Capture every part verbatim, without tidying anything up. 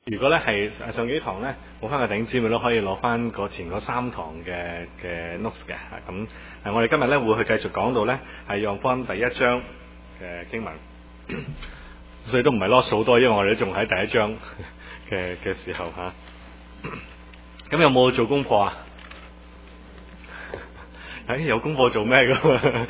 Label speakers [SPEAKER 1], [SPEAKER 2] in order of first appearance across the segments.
[SPEAKER 1] 如果咧係上幾堂咧冇翻個頂姊妹都可以攞翻個前嗰三堂嘅嘅 notes 嘅，咁誒我哋今日咧會去繼續講到咧係用翻第一章嘅經文，所以都唔係 loss 好多，因為我哋都仲喺第一章嘅嘅時候嚇。咁有冇做功課啊？誒、哎、有功課做咩㗎？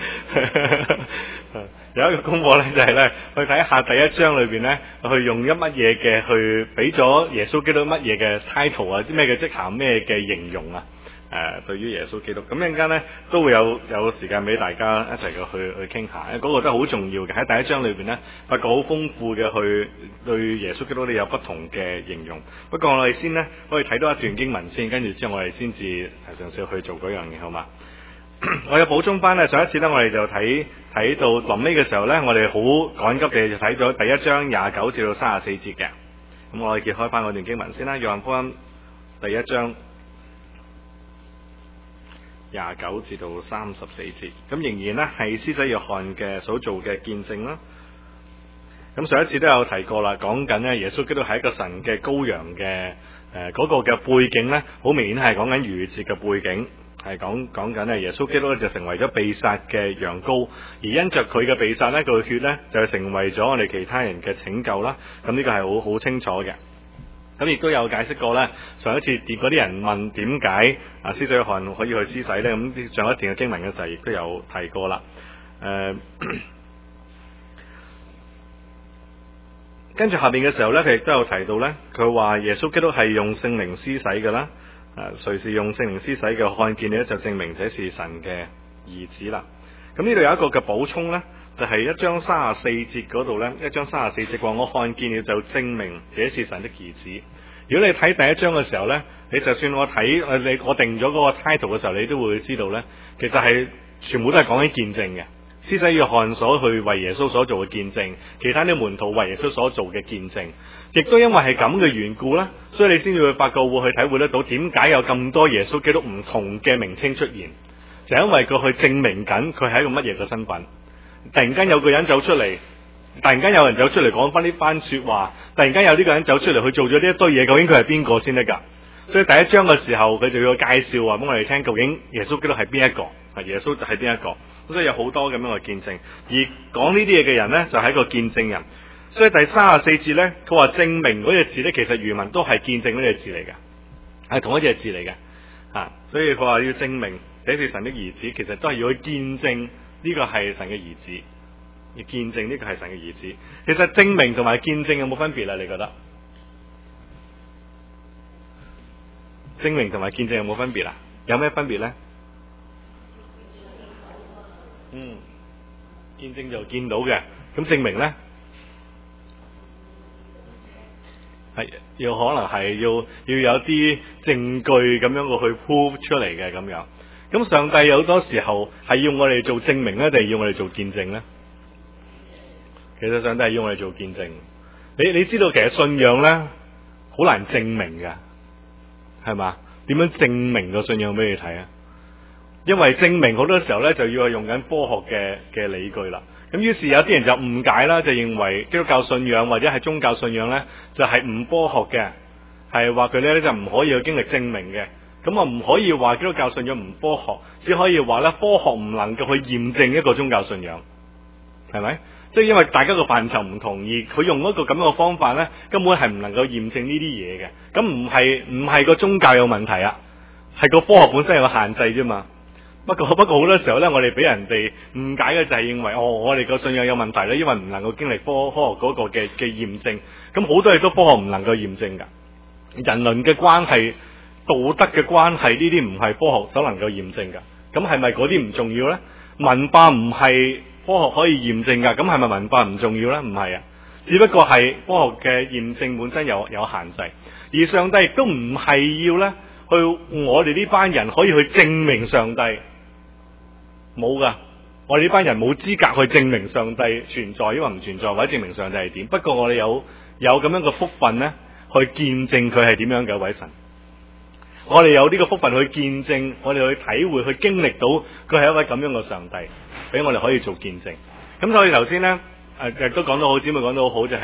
[SPEAKER 1] 有一個功課咧就係咧去睇下第一章裏邊咧去用一乜嘢嘅去俾咗耶穌基督乜嘢嘅 title 啊，啲咩嘅職銜，咩嘅形容啊？誒、呃，對於耶穌基督，咁一陣間咧都會有有時間俾大家一齊嘅去去傾下，嗰、那個都好重要嘅。喺第一章裏邊咧，發覺好豐富嘅去對耶穌基督咧有不同嘅形容。不過我哋先咧可以睇多一段經文先，跟住之後我哋先至係嘗試去做嗰樣嘢，好嘛？我有補充翻咧，上一次咧我哋就睇睇到臨尾嘅時候咧，我哋好趕急地就睇咗第一章廿九至到三十四節嘅。咁我哋揭開翻嗰段經文先啦，約翰福音第一章廿九至到三十四節。咁仍然咧係施洗約翰嘅所做嘅見證啦。咁上一次都有提過啦，講緊咧耶穌基督係一個神嘅羔羊嘅誒嗰個嘅背景咧，好明顯係講緊逾越節嘅背景。係講講緊咧，耶穌基督咧就成為咗被殺嘅羊羔，而因着佢嘅被殺咧，佢嘅血咧就成為咗我哋其他人嘅拯救啦。咁呢個係好好清楚嘅。咁亦都有解釋過咧。上一次嗰啲人問點解啊施洗約翰可以去施洗咧？咁上一段嘅經文嘅時候亦都有提過啦。誒、呃，跟住下邊嘅時候咧，佢亦都有提到咧，佢話耶穌基督係用聖靈施洗嘅啦。啊，誰是用聖靈施洗嘅？看見咧就證明這是神嘅兒子啦。咁呢度有一個嘅補充咧，就係、是、一章三十四節嗰度咧，一章三十四節話我看見了就證明這是神的兒子。如果你睇第一章嘅時候咧，你就算我睇誒你我定咗嗰個 title 嘅時候，你都會知道咧，其實係全部都係講緊見證嘅。施洗約翰所去為耶穌所做嘅見證，其他啲門徒為耶穌所做嘅見證，亦都因為係咁嘅緣故啦，所以你先至會發覺會去體會得到點解有咁多耶穌基督唔同嘅名稱出現，就係因為佢去證明緊佢係一個乜嘢嘅身份。突然間有個人走出嚟，突然間有人走出嚟講翻呢番說話，突然間有呢個人走出嚟去做咗呢一堆嘢，究竟佢係邊個先得噶？所以第一章嘅時候佢就要介紹話俾我哋聽，究竟耶穌基督係邊一個？係耶穌就係邊一個？所以有好多咁樣嘅見證，而講呢啲嘢嘅人呢，就係一個見證人。所以第三十四節呢，佢話證明嗰隻字呢，其實原文都係見證嗰隻字嚟嘅，係同一隻字嚟嘅。啊，所以佢話要證明這是神的兒子，其實都係要去見證呢個係神嘅兒子，要見證呢個係神嘅兒子。其實證明同埋見證有冇分別啊？你覺得？證明同埋見證有冇分別啊？有咩分別呢？嗯，見證就見到嘅，咁證明呢，係要可能係要要有啲證據咁樣去 prove 出嚟嘅咁樣。咁上帝有好多時候係要我哋做證明咧，定係要我哋做見證呢？其實上帝係要我哋做見證。你你知道其實信仰呢，好難證明㗎，係嘛？點樣證明個信仰俾你睇啊？因為證明好多時候咧，就要係用緊科學嘅嘅理據啦。咁於是有啲人就誤解啦，就認為基督教信仰或者係宗教信仰咧，就係唔科學嘅，係話佢咧就唔可以去經歷證明嘅。咁啊唔可以話基督教信仰唔科學，只可以話咧科學唔能夠去驗證一個宗教信仰，係咪？即係因為大家個範疇唔同，而佢用一個咁樣嘅方法咧，根本係唔能夠驗證呢啲嘢嘅。咁唔係唔係個宗教有問題啊，係個科學本身有個限制啫嘛。不過不過好多時候咧，我哋俾人哋誤解嘅就係認為哦，我哋個信仰有問題咧，因為唔能夠經歷科科學嗰個嘅嘅驗證。咁好多嘢都科學唔能夠驗證㗎。人倫嘅關係、道德嘅關係呢啲唔係科學所能夠驗證㗎。咁係咪嗰啲唔重要咧？文化唔係科學可以驗證㗎。咁係咪文化唔重要咧？唔係啊，只不過係科學嘅驗證本身有有限制。而上帝亦都唔係要咧去我哋呢班人可以去證明上帝。冇噶，我哋呢班人冇資格去證明上帝存在，因為唔存在，或者證明上帝係點。不過我哋有有咁樣嘅福分咧，去見證佢係點樣嘅一位神。我哋有呢個福分去見證，我哋去體會，去經歷到佢係一位咁樣嘅上帝，俾我哋可以做見證。咁所以頭先咧，誒亦都講得好，姊妹講得好好，就係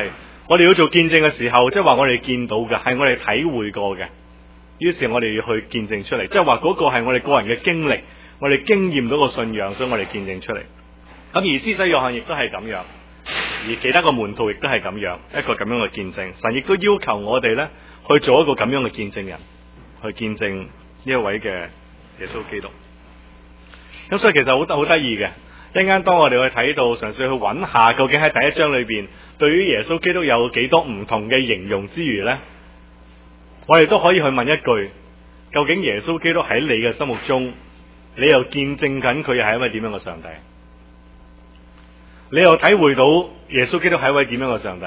[SPEAKER 1] 我哋要做見證嘅時候，即係話我哋見到嘅係我哋體會過嘅，於是我哋要去見證出嚟，即係話嗰個係我哋個人嘅經歷，我哋經驗到個信仰，所以我哋見證出嚟。咁而施洗約翰亦都係咁樣，而其他個門徒亦都係咁樣，一個咁樣嘅見證。神亦都要求我哋咧去做一個咁樣嘅見證人，去見證呢一位嘅耶穌基督。咁所以其實好得好得意嘅，一陣間當我哋去睇到，嘗試去揾下究竟喺第一章裏邊對於耶穌基督有幾多唔同嘅形容之餘呢，我哋都可以去問一句：究竟耶穌基督喺你嘅心目中，你又見證緊佢係一位點樣嘅上帝？你又體會到耶穌基督係一位點樣嘅上帝？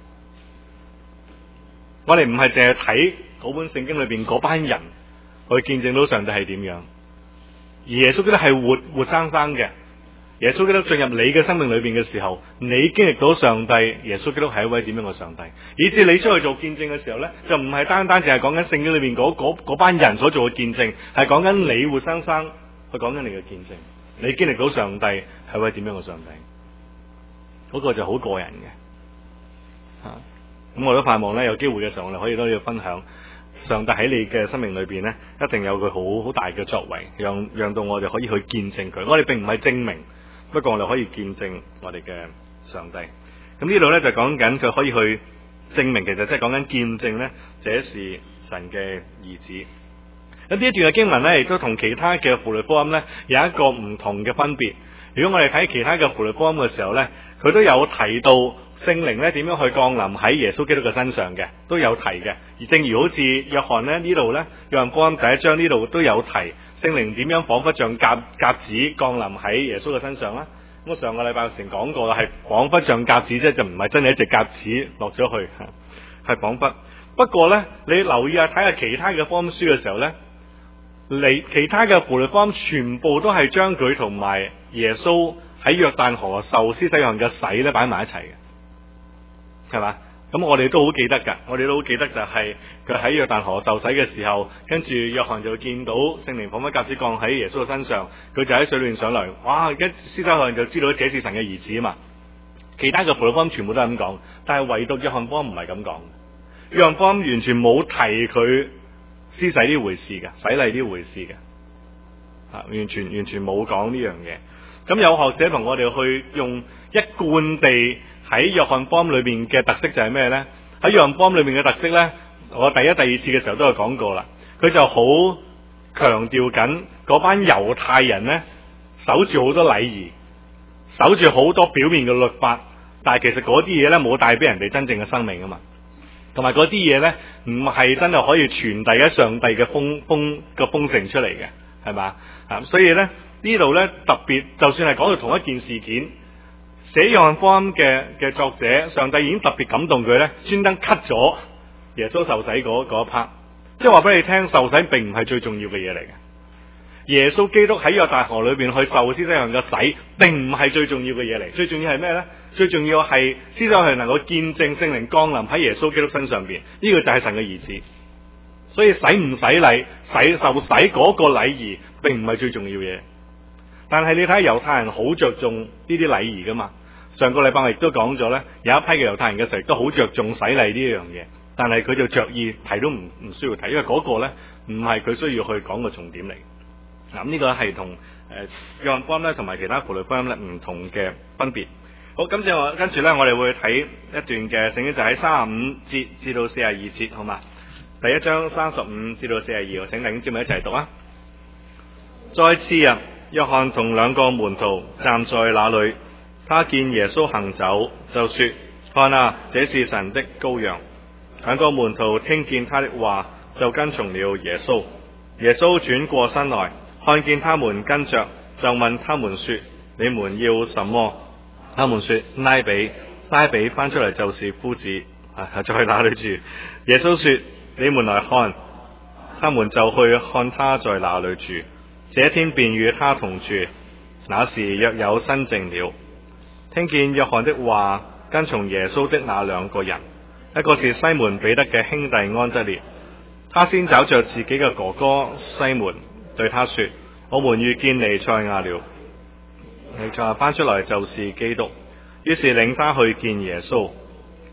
[SPEAKER 1] 我哋唔係淨係睇嗰本聖經裏邊嗰班人去見證到上帝係點樣，而耶穌基督係活活生生嘅。耶穌基督進入你嘅生命裏邊嘅時候，你經歷到上帝，耶穌基督係一位點樣嘅上帝，以至你出去做見證嘅時候呢，就唔係單單淨係講緊聖經裏邊嗰嗰嗰班人所做嘅見證，係講緊你活生生去講緊你嘅見證，你經歷到上帝係一位點樣嘅上帝，嗰、嗰個就好個人嘅吓。咁、啊、我都盼望呢，有機會嘅時候，我哋可以都要分享上帝喺你嘅生命裏邊呢，一定有佢好好大嘅作為，讓讓到我哋可以去見證佢。我哋並唔係證明。不過我哋可以見證我哋嘅上帝。咁呢度咧就講緊佢可以去證明，其實即係講緊見證咧，這是神嘅兒子。咁呢一段嘅經文咧，亦都同其他嘅符類福音咧有一個唔同嘅分別。如果我哋睇其他嘅符類福音嘅時候咧，佢都有提到聖靈咧點樣去降臨喺耶穌基督嘅身上嘅，都有提嘅。而正如好似約翰咧呢度咧，約翰福音第一章呢度都有提聖靈點樣彷彿像鴿鴿子降臨喺耶穌嘅身上啦。咁我上個禮拜前講過啦，係彷彿像鴿子啫，就唔係真係一隻鴿子落咗去，係彷彿。不過咧，你留意下睇下其他嘅福音書嘅時候咧，你其他嘅符類福音全部都係將佢同埋耶穌喺約旦河受施洗約翰嘅洗咧擺埋一齊嘅，係嘛？咁我哋都好記得㗎，我哋都好記得就係佢喺約旦河受洗嘅時候，跟住約翰就見到聖靈彷彿鴿子降喺耶穌嘅身上，佢就喺水裏面上嚟，哇！跟施洗約翰就知道這是神嘅兒子啊嘛。其他嘅符類福音全部都係咁講，但係唯獨約翰福音唔係咁講。約翰福音完全冇提佢施洗呢回事嘅，洗禮呢回事嘅，啊，完全完全冇講呢樣嘢。咁有學者同我哋去用一貫地喺約翰福音裏邊嘅特色就係咩呢？喺約翰福音裏邊嘅特色呢，我第一、第二次嘅時候都有講過啦。佢就好強調緊嗰班猶太人呢，守住好多禮儀，守住好多表面嘅律法，但係其實嗰啲嘢呢冇帶俾人哋真正嘅生命啊嘛。同埋嗰啲嘢呢，唔係真係可以傳遞喺上帝嘅豐豐嘅豐盛出嚟嘅，係嘛？啊，所以呢。呢度咧特別，就算係講到同一件事件，寫約翰福音嘅嘅作者，上帝已經特別感動佢咧，專登 cut 咗耶穌受洗嗰嗰一 part， 即係話俾你聽，受洗並唔係最重要嘅嘢嚟嘅。耶穌基督喺約旦河裏邊去受施洗約翰嘅洗，並唔係最重要嘅嘢嚟。最重要係咩咧？最重要係施洗約翰能夠見證聖靈降臨喺耶穌基督身上邊，呢個就係神嘅兒子。所以洗唔洗禮、洗受洗嗰個禮儀，並唔係最重要嘢。但係你睇猶太人好着重呢啲禮儀噶嘛？上個禮拜我亦都講咗咧，有一批嘅猶太人嘅時候亦都好着重洗禮呢樣嘢，但係佢就着意提都唔唔需要提，因為嗰個咧唔係佢需要去講嘅重點嚟。嗱、嗯，呢、這個係同誒約翰福音咧同埋其他符類福音咧唔同嘅分別。好，今次我跟住咧我哋會睇一段嘅聖經，就喺三十五節至到四十二節，好嘛？第一章三十五至到四十二，我請弟兄姊妹一齊讀啊！再次日。約翰同兩個門徒站在那裏，他見耶穌行走，就說：看啊，這是神的羔羊。兩個門徒聽見他的話，就跟從了耶穌。耶穌轉過身來，看見他們跟着，就問他們說：你們要什麼？他們說：拉比。拉比翻出嚟就是夫子，啊，在哪裏住？耶穌說：你們來看。他們就去看他在哪裏住。這天便與他同住，那時約有申正了。聽見約翰的話，跟從耶穌的那兩個人，一個是西門彼得嘅兄弟安德烈，他先找着自己嘅哥哥西門，對他說：我們遇見彌賽亞了。彌賽亞翻出來就是基督，於是領他去見耶穌。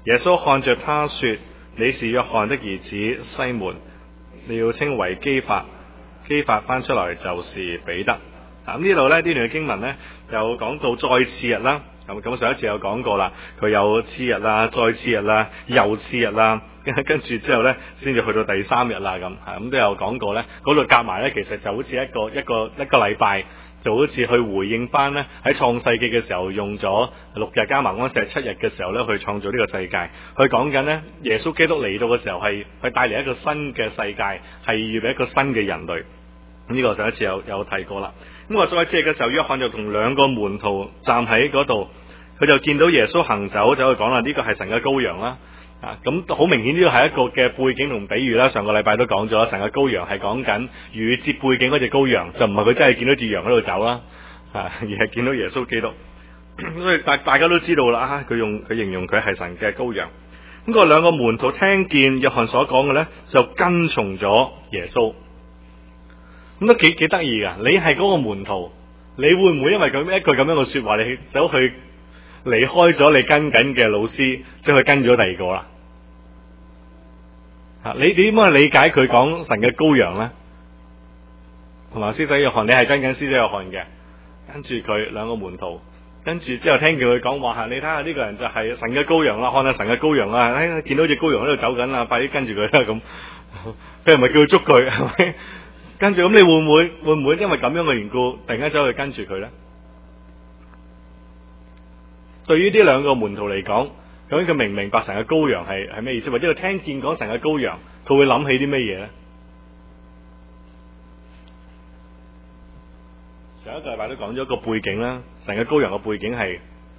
[SPEAKER 1] 耶穌看着他說：你是約翰的兒子西門，你要稱為基法。基法翻出來就是彼得。咁呢度呢，呢段嘅經文呢，又講到再次日啦。咁咁上一次有講過啦，佢有次日啦，再次日啦，又次日啦，跟住之後呢，先至去到第三日啦。咁咁都有講過呢，嗰度夾埋呢，其實就好似一個一個一個禮拜，就好似去回應翻呢，喺創世記嘅時候用咗六日加埋安息日七日嘅時候呢，去創造呢個世界。佢講緊呢，耶穌基督嚟到嘅時候係係帶嚟一個新嘅世界，係預備一個新嘅人類。呢、這個上一次有有提過啦。咁我再次嘅時候，約翰就同兩個門徒站喺嗰度，佢就見到耶穌行走，就去講啦，呢個係神嘅羔羊啦。啊，咁好明顯呢個係一個嘅背景同比喻啦。上個禮拜都講咗，神嘅羔羊係講緊逾越節背景嗰隻羔羊，就唔係佢真係見到隻羊喺度走啦，啊，而係見到耶穌基督。所以大大家都知道啦，佢用佢形容佢係神嘅羔羊。咁嗰兩個門徒聽見約翰所講嘅呢，就跟從咗耶穌。咁都幾幾得意噶，你係嗰個門徒，你會唔會因為咁一句咁樣嘅說話，你走去離開咗你跟緊嘅老師，即係去跟咗第二個啦？吓，你點樣理解佢講神嘅羔羊咧？同埋施洗約翰，你係跟緊施洗約翰嘅，跟住佢兩個門徒，跟住之後聽見佢講話吓，你睇下呢個人就係神嘅羔羊啦，看下神嘅羔羊啦，哎，見到隻羔羊喺度走緊啦，快啲跟住佢啦咁。佢唔係叫佢捉佢，係咪？跟住咁，你會唔會會唔會因為咁樣嘅緣故，突然間走去跟住佢呢？對於呢兩個門徒嚟講，究竟佢明唔明白神嘅羔羊係係咩意思？或者佢聽見講神嘅羔羊，佢會諗起啲咩嘢呢？上一個禮拜都講咗個背景啦，神嘅羔羊嘅背景係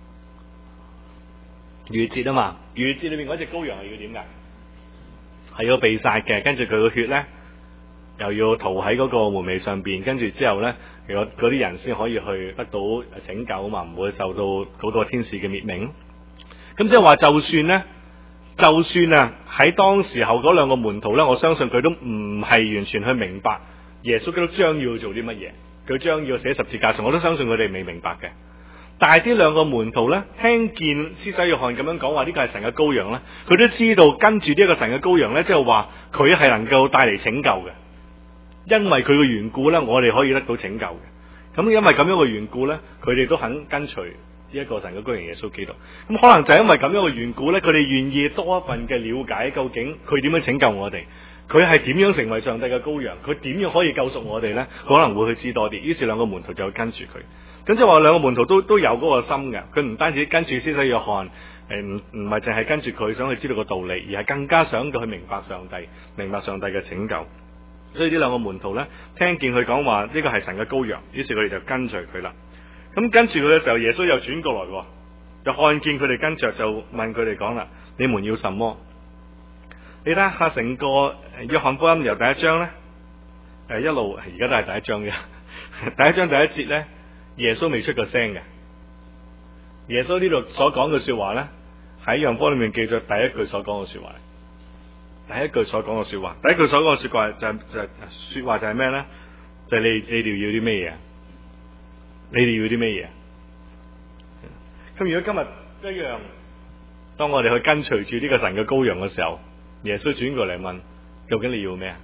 [SPEAKER 1] 逾越節啊嘛，逾越節裏面嗰隻羔羊係要點噶？係要被殺嘅，跟住佢個血呢，又要塗喺嗰個門楣上邊，跟住之後呢，嗰啲人先可以去得到拯救啊嘛，唔會受到嗰個天使嘅滅命。咁即係話，就算呢，就算啊喺當時候嗰兩個門徒呢，我相信佢都唔係完全去明白耶穌基督將要做啲乜嘢，佢將要寫十字架上，我都相信佢哋未明白嘅。但係呢兩個門徒呢，聽見施洗約翰咁樣講話呢個係神嘅羔羊呢，佢都知道跟住呢一個神嘅羔羊呢，即係話佢係能夠帶嚟拯救嘅。因為佢嘅緣故呢，我哋可以得到拯救嘅。咁因為咁樣嘅緣故呢，佢哋都肯跟隨呢一個神嘅羔羊耶穌基督。咁可能就係因為咁樣嘅緣故呢，佢哋願意多一份嘅了解，究竟佢點樣拯救我哋，佢係點樣成為上帝嘅羔羊，佢點樣可以救贖我哋呢？佢可能會去知多啲。於是兩個門徒就跟住佢。咁即係話兩個門徒都都有嗰個心嘅，佢唔單止跟住施洗約翰，誒唔唔係淨係跟住佢想去知道個道理，而係更加想佢去明白上帝，明白上帝嘅拯救。所以呢兩個門徒呢，聽見佢講話呢個係神嘅羔羊，於是佢哋就跟隨佢啦。咁跟住佢嘅時候，耶穌又轉過來，又看見佢哋跟着，就問佢哋講啦：你們要什麼？你睇下成個約翰福音由第一章呢，誒一路而家都係第一章嘅，第一章第一節呢，耶穌未出過聲嘅。耶穌呢度所講嘅說話呢，喺約翰福音裏面記咗第一句所講嘅說話。第一句所講嘅說話，第一句所講嘅說話就係、就係、說話就係咩咧？就係、你你哋要啲咩嘢？你哋要啲咩嘢？咁如果今日一樣，當我哋去跟隨住呢個神嘅羔羊嘅時候，耶穌轉過嚟問：究竟你要咩啊？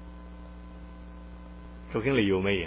[SPEAKER 1] 究竟你要咩嘢？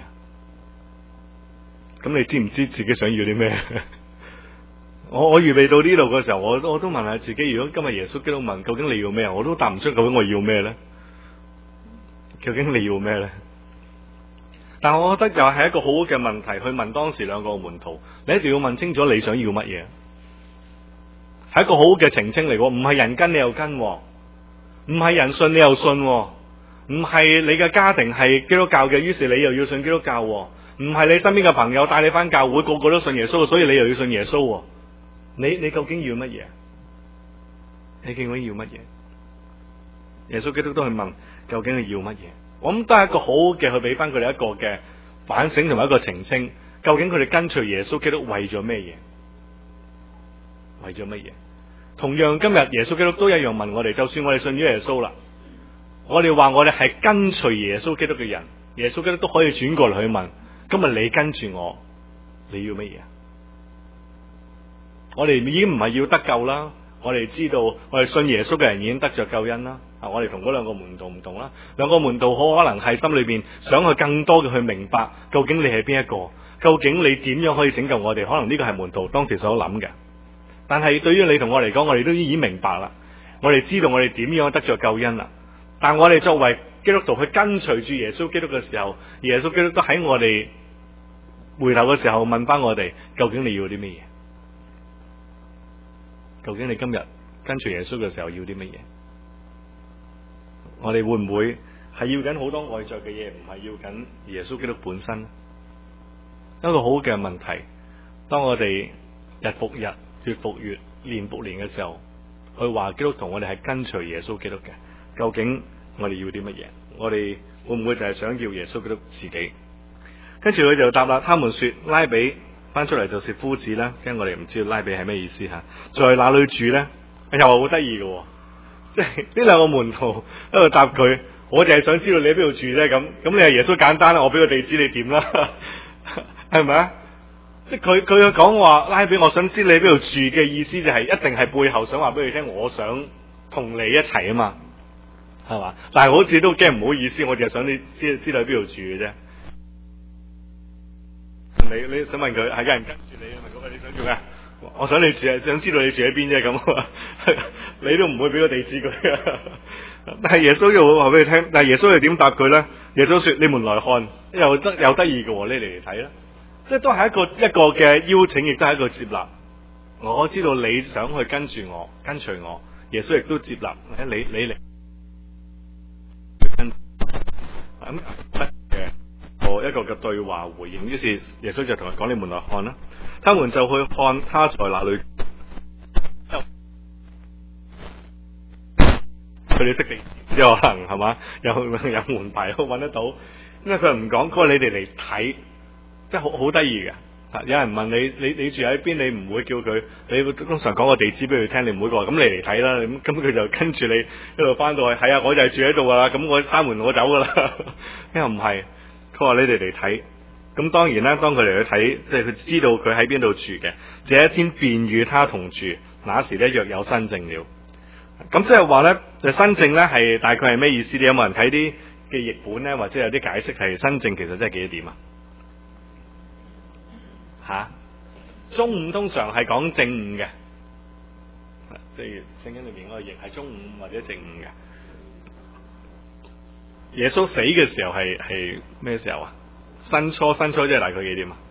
[SPEAKER 1] 咁你知唔知自己想要啲咩？我我預備到呢度嘅時候，我都我都問下自己，如果今日耶穌基督問究竟你要咩，我都答唔出究竟我要咩咧？究竟你要咩咧？但係我覺得又係一個好好嘅問題去問當時兩個門徒，你一定要問清楚你想要乜嘢，係一個好好嘅澄清嚟，唔係人跟你又跟，唔係人信你又信，唔係你嘅家庭係基督教嘅，於是你又要信基督教，唔係你身邊嘅朋友帶你返教會，個個都信耶穌，所以你又要信耶穌。你你究竟要乜嘢？你究竟要乜嘢？耶穌基督都去問，究竟你要乜嘢？我諗都係一個好嘅去俾翻佢哋一個嘅反省同埋一個澄清。究竟佢哋跟隨耶穌基督為咗咩嘢？為咗乜嘢？同樣今日耶穌基督都一樣問我哋，就算我哋信咗耶穌啦，我哋話我哋係跟隨耶穌基督嘅人，耶穌基督都可以轉過嚟去問：今日你跟住我，你要乜嘢？我哋已經唔係要得救啦， 我哋知道我哋信耶穌嘅人已經得着救恩啦。啊，我哋同嗰兩個門徒唔同啦，兩個門徒好可能係心裏邊想去更多嘅去明白，究竟你係邊一個，究竟你點樣可以拯救我哋？可能呢個係門徒當時所諗嘅。但係對於你同我嚟講，我哋都已經明白啦，我哋知道我哋點樣得着救恩啦。但我哋作為基督徒去跟隨住耶穌基督嘅時候，耶穌基督都喺我哋回頭嘅時候問翻我哋，究竟你要啲乜嘢？究竟你今日跟隨耶穌嘅時候要啲乜嘢？我哋會唔會係要緊好多外在嘅嘢，唔係要緊耶穌基督本身？一個好嘅問題。當我哋日復日、月復月、年復年嘅時候，去話基督徒我哋係跟隨耶穌基督嘅，究竟我哋要啲乜嘢？我哋會唔會就係想要耶穌基督自己？跟住佢就答啦，他們說拉比翻出嚟就是夫子啦，跟我哋唔知道拉比係咩意思吓，在哪裏住咧？又係好得意嘅，即係呢兩個門徒喺度答佢，我就係想知道你喺邊度住啫。咁咁你係耶穌簡單啦，我俾個地址你點啦，係咪啊？即係佢佢講話拉比，我想知你喺邊度住嘅意思就係、是、一定係背後想話俾你聽，我想同你一齊啊嘛，係嘛？但係好似都驚唔好意思，我就係想你知知道喺邊度住嘅啫。你你想問佢係有人跟住你，問佢你想做咩？我想你住，想知道你住喺邊啫咁，你都唔會俾個地址佢。但係耶穌又會話俾你聽，但係耶穌又點答佢咧？耶穌說：你們來看，又得又得意嘅，你嚟嚟睇啦。即係都係一個一個嘅邀請，亦都係一個接納。我知道你想去跟住我，跟隨我，耶穌亦都接納。你你嚟跟咁嘅。一個嘅對話回應，於是耶穌就同佢講：你們來看啦。他們就去看他在哪裏。佢哋識地址可能係嘛？有有門牌都揾得到。因為佢唔講，佢話你哋嚟睇，即係好好得意嘅。有人問你，你你住喺邊？你唔會叫佢，你會通常講個地址俾佢聽，你唔會話咁你嚟睇啦。咁咁佢就跟住你一路翻到去，係啊，我就係住喺度噶啦。咁我閂門我走噶啦。因為唔係。佢話你哋嚟睇，咁當然啦。當佢哋去睇，即係佢知道佢喺邊度住嘅。這一天便與他同住，那時咧約有申正了。咁即係話咧，就申正咧係大概係咩意思？你有冇人睇啲嘅譯本咧，或者有啲解釋係申正其實真係幾多點啊？吓，中午通常係講正午嘅，即係聖經裏面嗰個譯係中午或者正午嘅。耶穌死嘅時候係係咩時候啊？申初，申初即係大概幾點啊？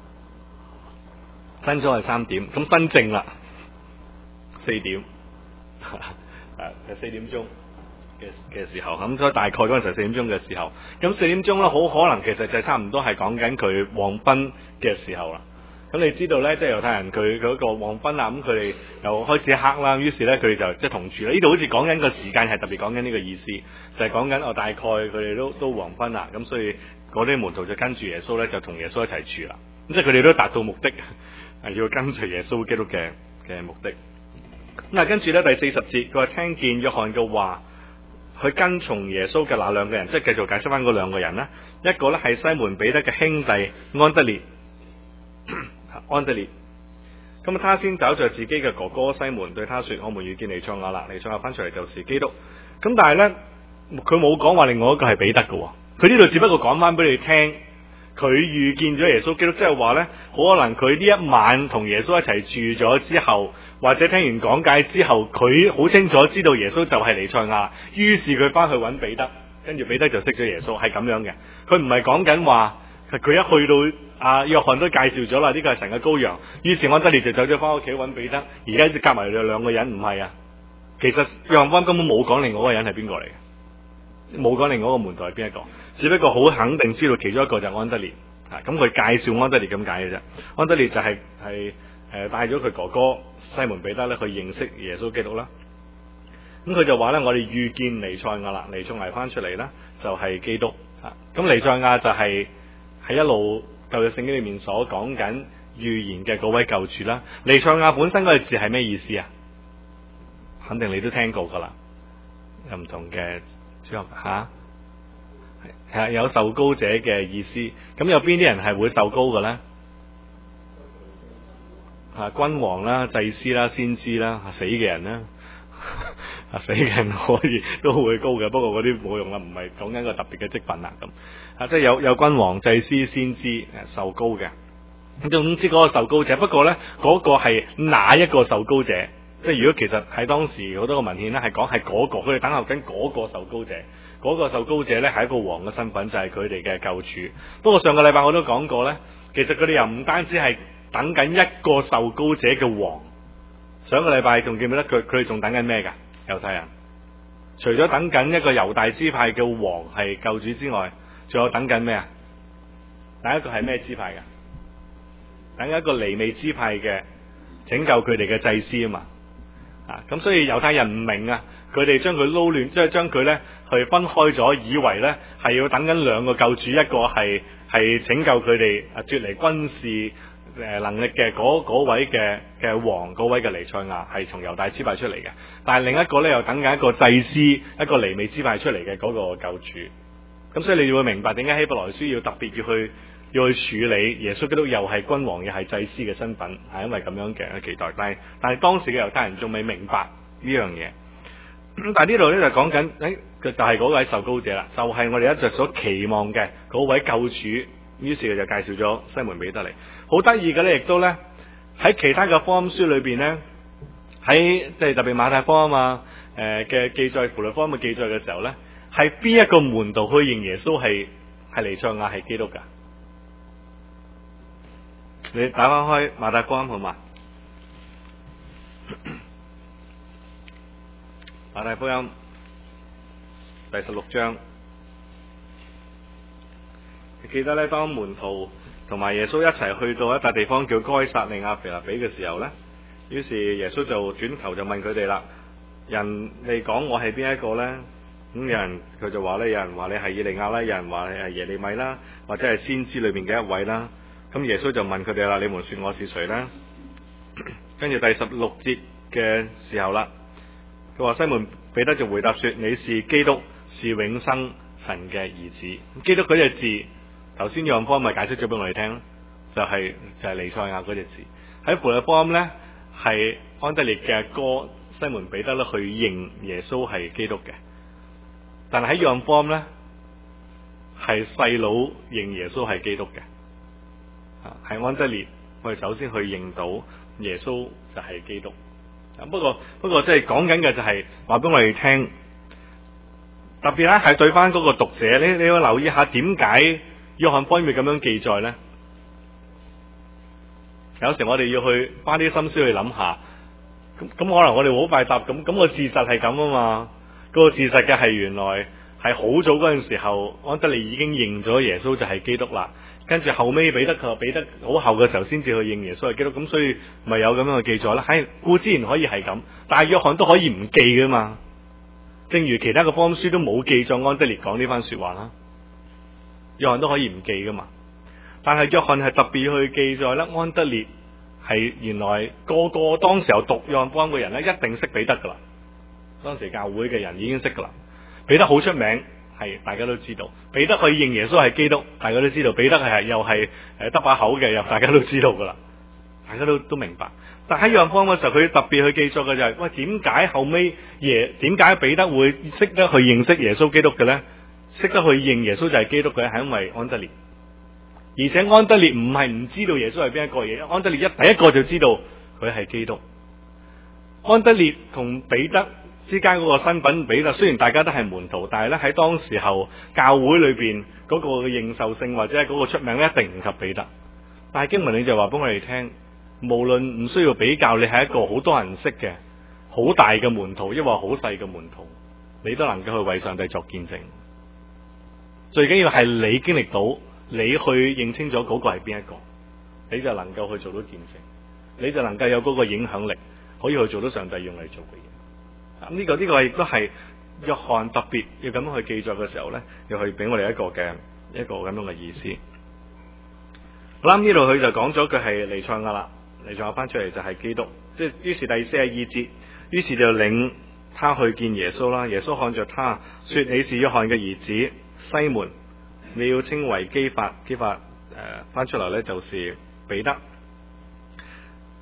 [SPEAKER 1] 申初係三點，咁申正啦，四點，誒四點鐘嘅嘅時候，咁所以大概嗰陣時係四點鐘嘅時候，咁四點鐘咧好可能其實就係差唔多係講緊佢黃昏嘅時候啦。咁你知道咧，即係猶太人佢嗰個黃昏啦，咁佢哋又開始黑啦，於是咧佢哋就即係同住啦。呢度好似講緊個時間係特別講緊呢個意思，就係講緊哦大概佢哋都都黃昏啦，咁所以嗰啲門徒就跟住耶穌咧就同耶穌一齊住啦。咁即係佢哋都達到目的，係要跟隨耶穌基督嘅嘅目的。咁啊跟住咧第四十節，佢話聽見約翰嘅話，去跟從耶穌嘅那兩個人，即係繼續解釋翻嗰兩個人啦。一個咧係西門彼得嘅兄弟安德烈。安德烈，咁啊，他先找着自己嘅哥哥西門，對他說：我們遇見彌賽亞啦，彌賽亞翻出嚟就是基督。咁但係咧，佢冇講話另外一個係彼得嘅，佢呢度只不過講翻俾你聽，佢遇見咗耶穌基督，即係話咧，可能佢呢一晚同耶穌一齊住咗之後，或者聽完講解之後，佢好清楚知道耶穌就係彌賽亞，於是佢翻去揾彼得，跟住彼得就識咗耶穌，係咁樣嘅。佢唔係講緊話。佢一去到阿約翰都介紹咗啦，呢個係神嘅羔羊。於是安德烈就走咗翻屋企揾彼得，而家就夾埋兩兩個人，唔係啊。其實約翰根本冇講另外嗰個人係邊個嚟嘅，冇講另外嗰個門徒係邊一個，只不過好肯定知道其中一個就係安德烈。啊，咁佢介紹安德烈咁解嘅啫。安德烈就係係誒帶咗佢哥哥西門彼得咧去認識耶穌基督啦。咁佢就話咧：我哋遇見彌賽亞啦，彌賽亞翻出嚟啦，就係基督。啊，咁彌賽亞就係、是。係一路舊約聖經裏面所講緊預言嘅嗰位救主啦。彌賽亞本身嗰個字係咩意思啊？肯定你都聽過噶啦，有唔同嘅吓，係啊，有受膏者嘅意思。咁有邊啲人係會受膏嘅咧？ 啊君王啦、祭司啦、先知啦、死嘅人啦，啊死嘅人可以都會高嘅，不過嗰啲冇用啦，唔係講緊個特別嘅職份啦咁。啊，即係有有君王、祭司、先知誒受膏嘅。咁總之嗰個受膏者，不過咧嗰、嗰個係哪一個受膏者？即係如果其實喺當時好多個文獻咧係講係嗰個，佢哋等候緊嗰個受膏者，嗰、嗰個受膏者咧係一個王嘅身份，就係佢哋嘅救主。不過上個禮拜我都講過咧，其實佢哋又唔單止係等緊一個受膏者嘅王。上個禮拜仲記唔記得佢佢哋仲等緊咩噶？猶太人除咗等緊一個猶大支派嘅王係救主之外，仲有等緊咩啊？第一個係咩支派噶？等緊一個利未支派嘅拯救佢哋嘅祭司啊嘛。啊，咁所以猶太人唔明啊，佢哋將佢撈亂，即係將佢咧去分開咗，以為咧係要等緊兩個救主，一個係係拯救佢哋啊脫離軍事誒能力嘅嗰嗰位嘅嘅王，嗰位嘅彌賽亞係從猶大支派出嚟嘅，但係另一個咧又等緊一個祭司，一個利未支派出嚟嘅嗰個救主。咁所以你會明白點解希伯來書要特別要去要去處理耶穌基督又係君王又係祭司嘅身份，係因為咁樣嘅期待。但係但係當時嘅猶太人仲未明白呢樣嘢。咁但係呢度咧就講緊誒，佢就係嗰位受膏者啦，就係、是、我哋一直所期望嘅嗰位救主。於是佢就介紹咗西門彼得嚟。好得意嘅咧，亦都咧喺其他嘅福音書裏邊咧，喺即係特別馬太福音啊誒嘅記載、符類福音嘅記載嘅時候咧，係邊一個門徒去認耶穌係係彌賽亞係基督噶？你打翻開馬太福音好嘛？馬太福音第十六章，你記得咧，當門徒同埋耶穌一齊去到一笪地方叫該撒利亞腓立比嘅時候咧，於是耶穌就轉頭就問佢哋啦：人哋講我係邊一個咧？咁、嗯、有人佢就話咧，有人話你係以利亞啦，有人話你係耶利米啦，或者係先知裏邊嘅一位啦。咁耶穌就問佢哋啦：你們說我是誰咧？跟住第十六節嘅時候啦，佢話西門彼得就回答說：你是基督，是永生神嘅兒子。基督嗰隻字，頭先約翰福音咪解釋咗俾我哋聽，就係、是、就係、是、彌賽亞嗰隻字。喺符類福音咧，係安德烈嘅哥西門彼得咧去認耶穌係基督嘅，但係喺約翰福音咧，係細佬認耶穌係基督嘅。係安德烈，我哋首先去認到耶穌就係基督。不過不過即係講緊嘅就係話俾我哋聽，特別咧係對翻嗰個讀者，你你要留意下點解約翰福音會咁樣記載咧？有時我哋要去花啲心思去諗下，咁咁可能我哋好快答咁，咁、個事實係咁啊嘛。個事實嘅係原來係好早嗰陣時候，安德烈已經認咗耶穌就係基督啦。跟住後尾彼得佢話彼得好後嘅時候先至去認耶穌係基督，咁所以咪有咁樣嘅記載啦。喺固之然可以係咁，但係約翰都可以唔記噶嘛。正如其他嘅福音書都冇記載安德烈講呢番說話啦，約翰都可以唔記噶嘛。但係約翰係特別去記載咧，安德烈係原來個個當時候讀約翰福音嘅人咧，一定識彼得噶啦。當時教會嘅人已經識噶啦，彼得好出名。係大家都知道，彼得可以認耶穌係基督，大家都知道。彼得係又係誒得把口嘅，又大家都知道噶啦，大家都都明白。但喺約翰福音嘅時候，佢特別去記載嘅就係、是，喂，點解後尾耶點解彼得會識得去認識耶穌基督嘅咧？識得去認耶穌就係基督嘅，係因為安德烈。而且安德烈唔係唔知道耶穌係邊一個嘢，安德烈一第一個就知道佢係基督。安德烈同彼得之間嗰個身份比啦，雖然大家都係門徒，但係咧喺當時候教會裏邊嗰個嘅認受性或者係嗰個出名咧，一定唔及彼得。但係經文你就話俾我哋聽，無論唔需要比較，你係一個好多人識嘅好大嘅門徒，抑或好細嘅門徒，你都能夠去為上帝作見證。最緊要係你經歷到，你去認清咗嗰個係邊一個，你就能夠去做到見證，你就能夠有嗰個影響力，可以去做到上帝用嚟做嘅嘢。咁呢個呢個亦都係約翰特別要咁樣去記載嘅時候咧，要去俾我哋一個嘅一個咁樣嘅意思。好啦，呢度佢就講咗佢係彌賽亞啦，彌賽亞翻出嚟就係基督。即係於是第四十二節，於是就領他去見耶穌啦。耶穌看着他說：你是約翰嘅兒子西門，你要稱為基法。基法誒翻出嚟咧就是彼得。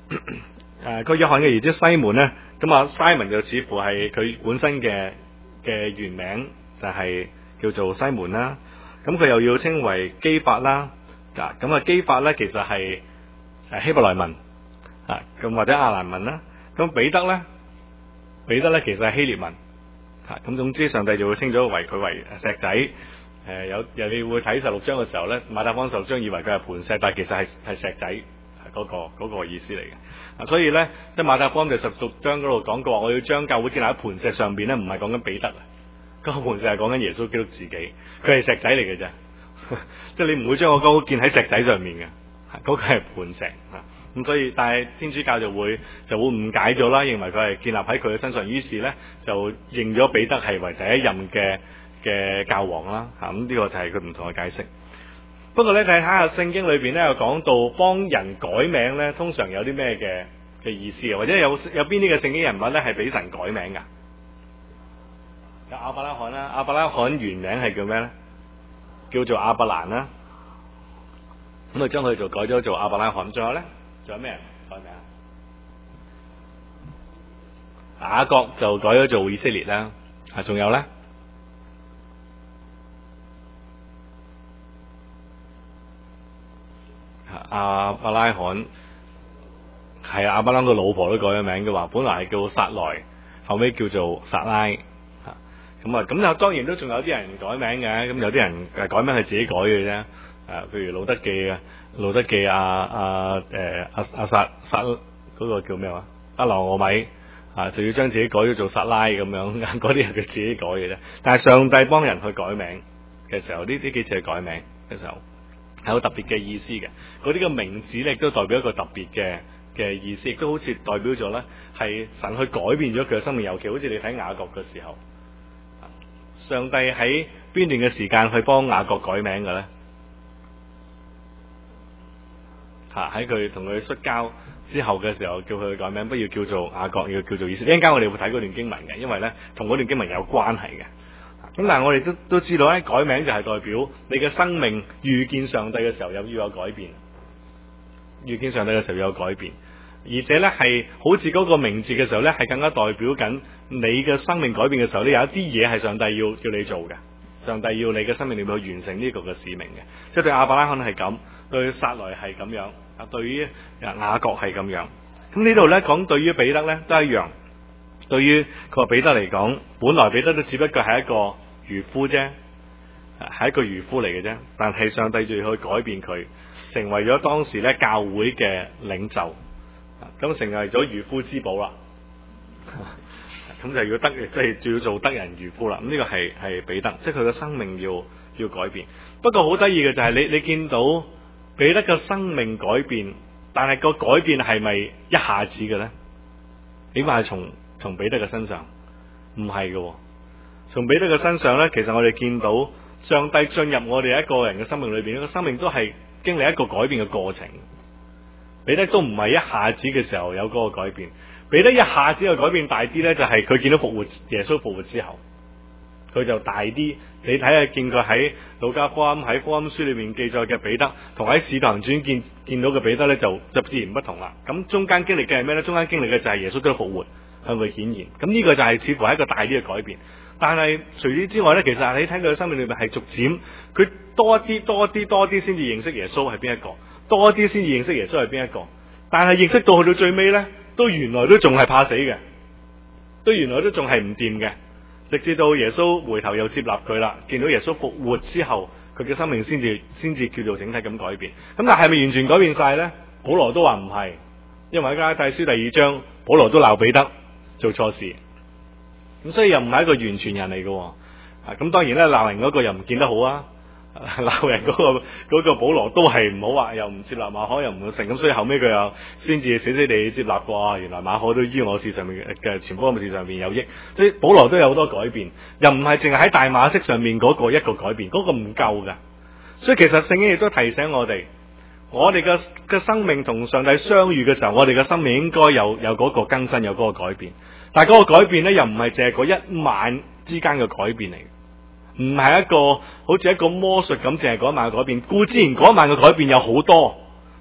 [SPEAKER 1] 誒個約翰嘅兒子西門咧，咁啊 Simon 就似乎係佢本身嘅嘅原名就係叫做西門啦。咁佢又要稱為基法啦。啊，咁啊基法咧其實係誒希伯來文啊，咁或者亞蘭文啦。咁彼得咧，彼得咧其實係希臘文。啊，咁總之上帝就會稱咗為佢為石仔。誒、呃、有有你會睇十六章嘅時候咧，馬太福音十六章以為佢係磐石，但係其實係係石仔。嗰、那個嗰、那個意思嚟嘅，啊，所以咧，即係馬太福音第十六章嗰度講過話，我要將教會建立喺磐石上邊咧，唔係講緊彼得啊，嗰、那個磐石係講緊耶穌基督自己，佢係石仔嚟嘅啫，即係你唔會將個教會建喺石仔上面嘅，嗰、那個係磐石啊，咁所以但係天主教就會就會誤解咗啦，認為佢係建立喺佢嘅身上，於是咧就認咗彼得係為第一任嘅嘅教皇啦，嚇，咁呢個就係佢唔同嘅解釋。不過咧，睇下聖經裏邊咧，有講到幫人改名咧，通常有啲咩嘅嘅意思啊？或者有有邊啲嘅聖經人物咧係俾神改名噶？有亞伯拉罕啦，亞伯拉罕原名係叫咩咧？叫做亞伯蘭啦。咁啊，將佢就改咗做亞伯拉罕。仲有咧？仲有咩人改名啊？雅各就改咗做以色列啦。啊，仲有咧？亞伯拉罕係亞伯拉罕個老婆都改咗名嘅話，本來係叫撒萊，後尾叫做撒拉。吓，咁啊，咁啊，當然都仲有啲人改名嘅，咁有啲人誒改名係自己改嘅啫。誒、啊，譬如路德記啊，路德記啊啊誒阿阿撒撒嗰個叫咩話？阿羅俄米啊，就要將自己改咗做撒拉咁樣，嗰啲係佢自己改嘅啫。但係上帝幫人去改名嘅時候，呢呢幾次係改名嘅時候，係有特別嘅意思嘅，嗰啲嘅名字咧亦都代表一個特別嘅嘅意思，亦都好似代表咗咧係神去改變咗佢嘅生命。尤其好似你睇雅各嘅時候，上帝喺邊段嘅時間去幫雅各改名嘅咧？嚇，喺佢同佢摔跤之後嘅時候，叫佢改名，不要叫做雅各，要叫做以色列。一陣間我哋會睇嗰段經文嘅，因為咧同嗰段經文有關係嘅。咁但係我哋都都知道咧，改名就係代表你嘅生命遇見上帝嘅時候有要有改變，遇見上帝嘅時候要有改變，而且咧係好似嗰個名字嘅時候咧，係更加代表緊你嘅生命改變嘅時候咧，有一啲嘢係上帝要叫你做嘅，上帝要你嘅生命裏面去完成呢個嘅使命嘅，即係對亞伯拉罕係咁，對撒萊係咁樣，啊對於雅各係咁樣。咁呢度咧講對於彼得咧都一樣，對於佢話彼得嚟講，本來彼得都只不過係一個漁夫啫，係一個漁夫嚟嘅啫，但係上帝就要去改變佢，成為咗當時咧教會嘅領袖，咁成為咗漁夫之寶啦。咁就要得，即係就要做得人漁夫啦。咁呢個係係彼得，即係佢嘅生命要要改變。不過好得意嘅就係你你見到彼得嘅生命改變，但係個改變係咪一下子嘅咧？起碼係從從彼得嘅身上，唔係嘅。從彼得嘅身上咧，其實我哋見到上帝進入我哋一個人嘅生命裏邊，個生命都係經歷一個改變嘅過程。彼得都唔係一下子嘅時候有嗰個改變，彼得一下子嘅改變大啲咧，就係、是、佢見到復活耶穌復活之後，佢就大啲。你睇下見佢喺路加福音喺福音書裏面記載嘅彼得，同喺使徒行傳見見到嘅彼得咧，就就自然不同啦。咁中間經歷嘅係咩咧？中間經歷嘅就係耶穌基督復活向佢顯現。咁呢個就係似乎係一個大啲嘅改變。但係除此之外咧，其實你睇佢嘅生命裏面係逐漸，佢多啲多啲多啲先至認識耶穌係邊一個，多啲先至認識耶穌係邊一個。但係認識到去到最尾咧，都原來都仲係怕死嘅，都原來都仲係唔掂嘅。直至到耶穌回頭又接納佢啦，見到耶穌復活之後，佢嘅生命先至先至叫做整體咁改變。咁但係咪完全改變晒咧？保羅都話唔係，因為喺加拉太書第二章，保羅都鬧彼得做錯事。咁所以又唔係一個完全人嚟嘅。啊咁當然咧，鬧人嗰個又唔見得好啊，鬧人嗰、嗰個嗰、嗰個保羅都係唔好話，又唔接納馬可，又唔成，咁所以後尾佢又先至死死地接納過，原來馬可都於我事上面嘅傳福音事上面有益，所以保羅都有好多改變，又唔係淨係喺大馬色上面嗰個一個改變，嗰、嗰個唔夠噶。所以其實聖經亦都提醒我哋，我哋嘅嘅生命同上帝相遇嘅時候，我哋嘅生命應該有有嗰個更新，有嗰個改變。但係嗰個改變咧，又唔係淨係嗰一晚之間嘅改變嚟，唔係一個好似一個魔術咁，淨係嗰一晚嘅改變。固之然嗰一晚嘅改變有好多，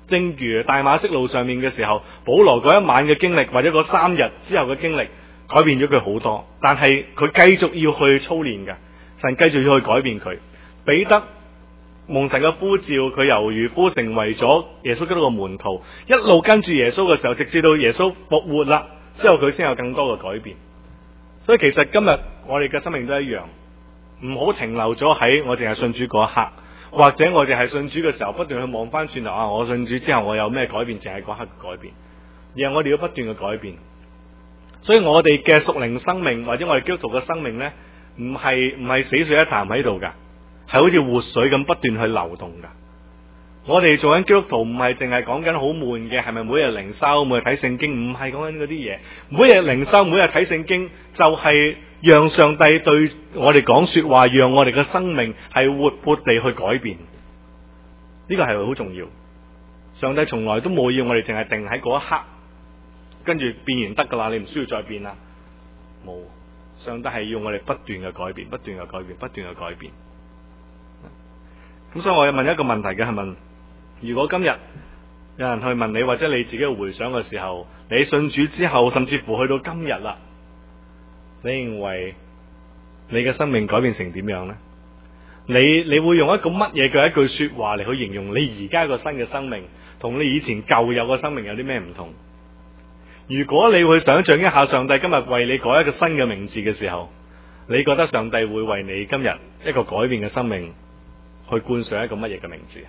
[SPEAKER 1] 正如大馬色路上面嘅時候，保羅嗰一晚嘅經歷，或者嗰三日之後嘅經歷，改變咗佢好多。但係佢繼續要去操練嘅，神繼續要去改變佢。彼得蒙神嘅呼召，佢由漁夫成為咗耶穌基督嘅門徒，一路跟住耶穌嘅時候，直至到耶穌復活啦，之後佢先有更多嘅改變。所以其實今日我哋嘅生命都一樣，唔好停留咗喺我淨係信主嗰一刻。或者我哋係信主嘅時候，不斷去望翻轉頭啊！我信主之後，我有咩改變？淨係嗰刻嘅改變，而係我哋要不斷嘅改變。所以我哋嘅屬靈生命，或者我哋基督徒嘅生命呢，唔係唔係死水一潭喺度噶，係好似活水咁不斷去流動噶。我哋做緊基督徒，唔係淨係講緊好悶嘅，係咪每日靈修，每日睇聖經？唔係講緊嗰啲嘢，每日靈修，每日睇聖經，就係讓上帝對我哋講說話，讓我哋嘅生命係活潑地去改變。呢個係好重要。上帝從來都冇要我哋淨係定喺嗰一刻，跟住變完得噶啦，你唔需要再變啦。冇，上帝係要我哋不斷嘅改變，不斷嘅改變，不斷嘅改變。咁所以我要問一個問題嘅係問：如果今日有人去問你，或者你自己回想嘅時候，你信主之後，甚至乎去到今日啦，你認為你嘅生命改變成點樣呢？你你會用一個乜嘢嘅一句說話嚟去形容你而家個新嘅生命，同你以前舊有嘅生命有啲咩唔同？如果你會想象一下上帝今日為你改一個新嘅名字嘅時候，你覺得上帝會為你今日一個改變嘅生命去冠上一個乜嘢嘅名字？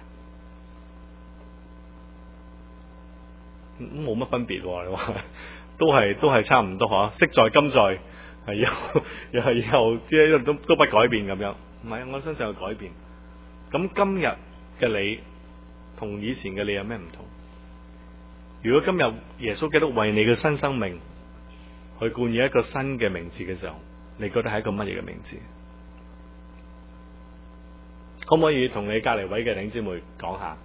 [SPEAKER 1] 冇乜分別，你話都係都係差唔多嗬，昔在今在係以後又係以後即係都都不改變咁樣。唔係，我相信有改變。咁今日嘅你同以前嘅你有咩唔同？如果今日耶穌基督為你嘅新生命去冠以一個新嘅名字嘅時候，你覺得係一個乜嘢嘅名字？可唔可以同你隔籬位嘅弟兄姊妹講下？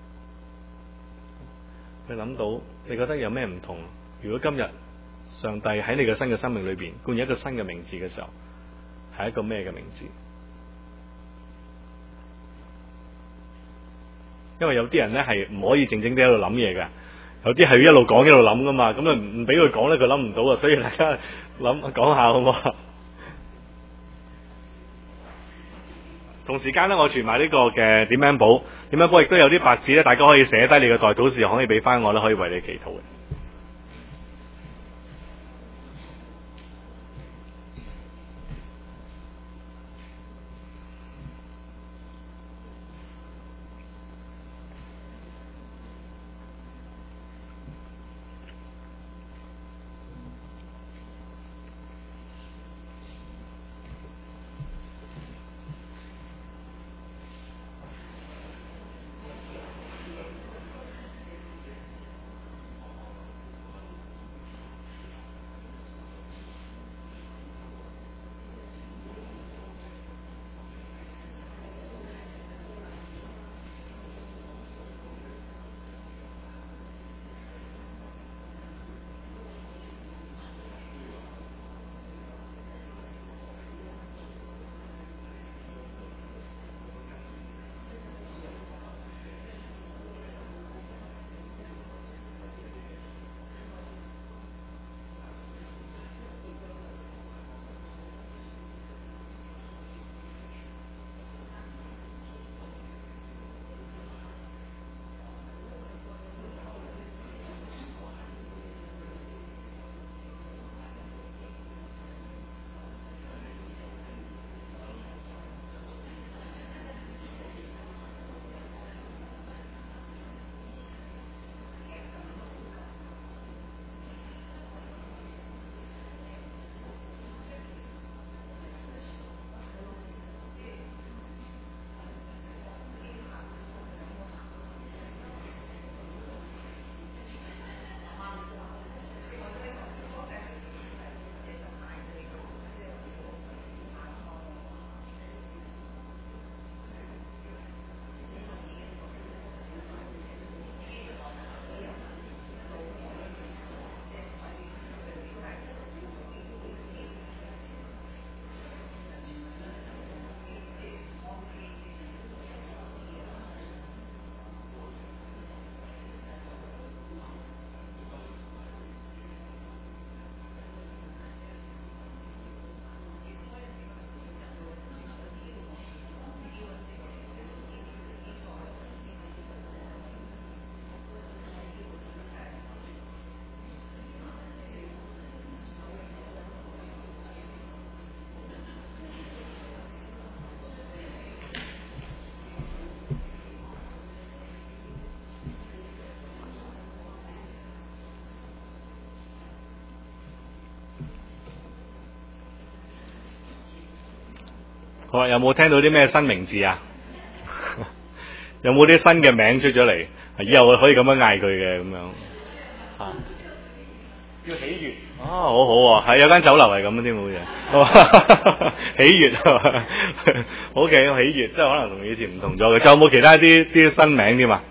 [SPEAKER 1] 你諗到你覺得有咩唔同？如果今日上帝喺你嘅新嘅生命裏邊冠以一個新嘅名字嘅時候，係一個咩嘅名字？因為有啲人咧係唔可以靜靜地喺度諗嘢嘅，有啲係要一路講一路諗噶嘛，咁啊唔俾佢講咧，佢諗唔到啊，所以大家諗講下好唔好？同時間咧，我傳埋呢個嘅點樣簿，點樣簿亦都有啲白紙咧，大家可以寫低你嘅代禱事項，可以俾翻我咧，可以為你祈禱嘅。 好啊，有冇聽到啲咩新名字啊？有冇啲新嘅名出咗嚟？以後可以咁樣嗌佢嘅咁樣。啊，叫喜悅。啊，好好啊，係有間酒樓係咁添，好似。喜悅係嘛？OK，喜悅，即係可能同以前唔同咗嘅。仲有冇其他啲啲新名添啊？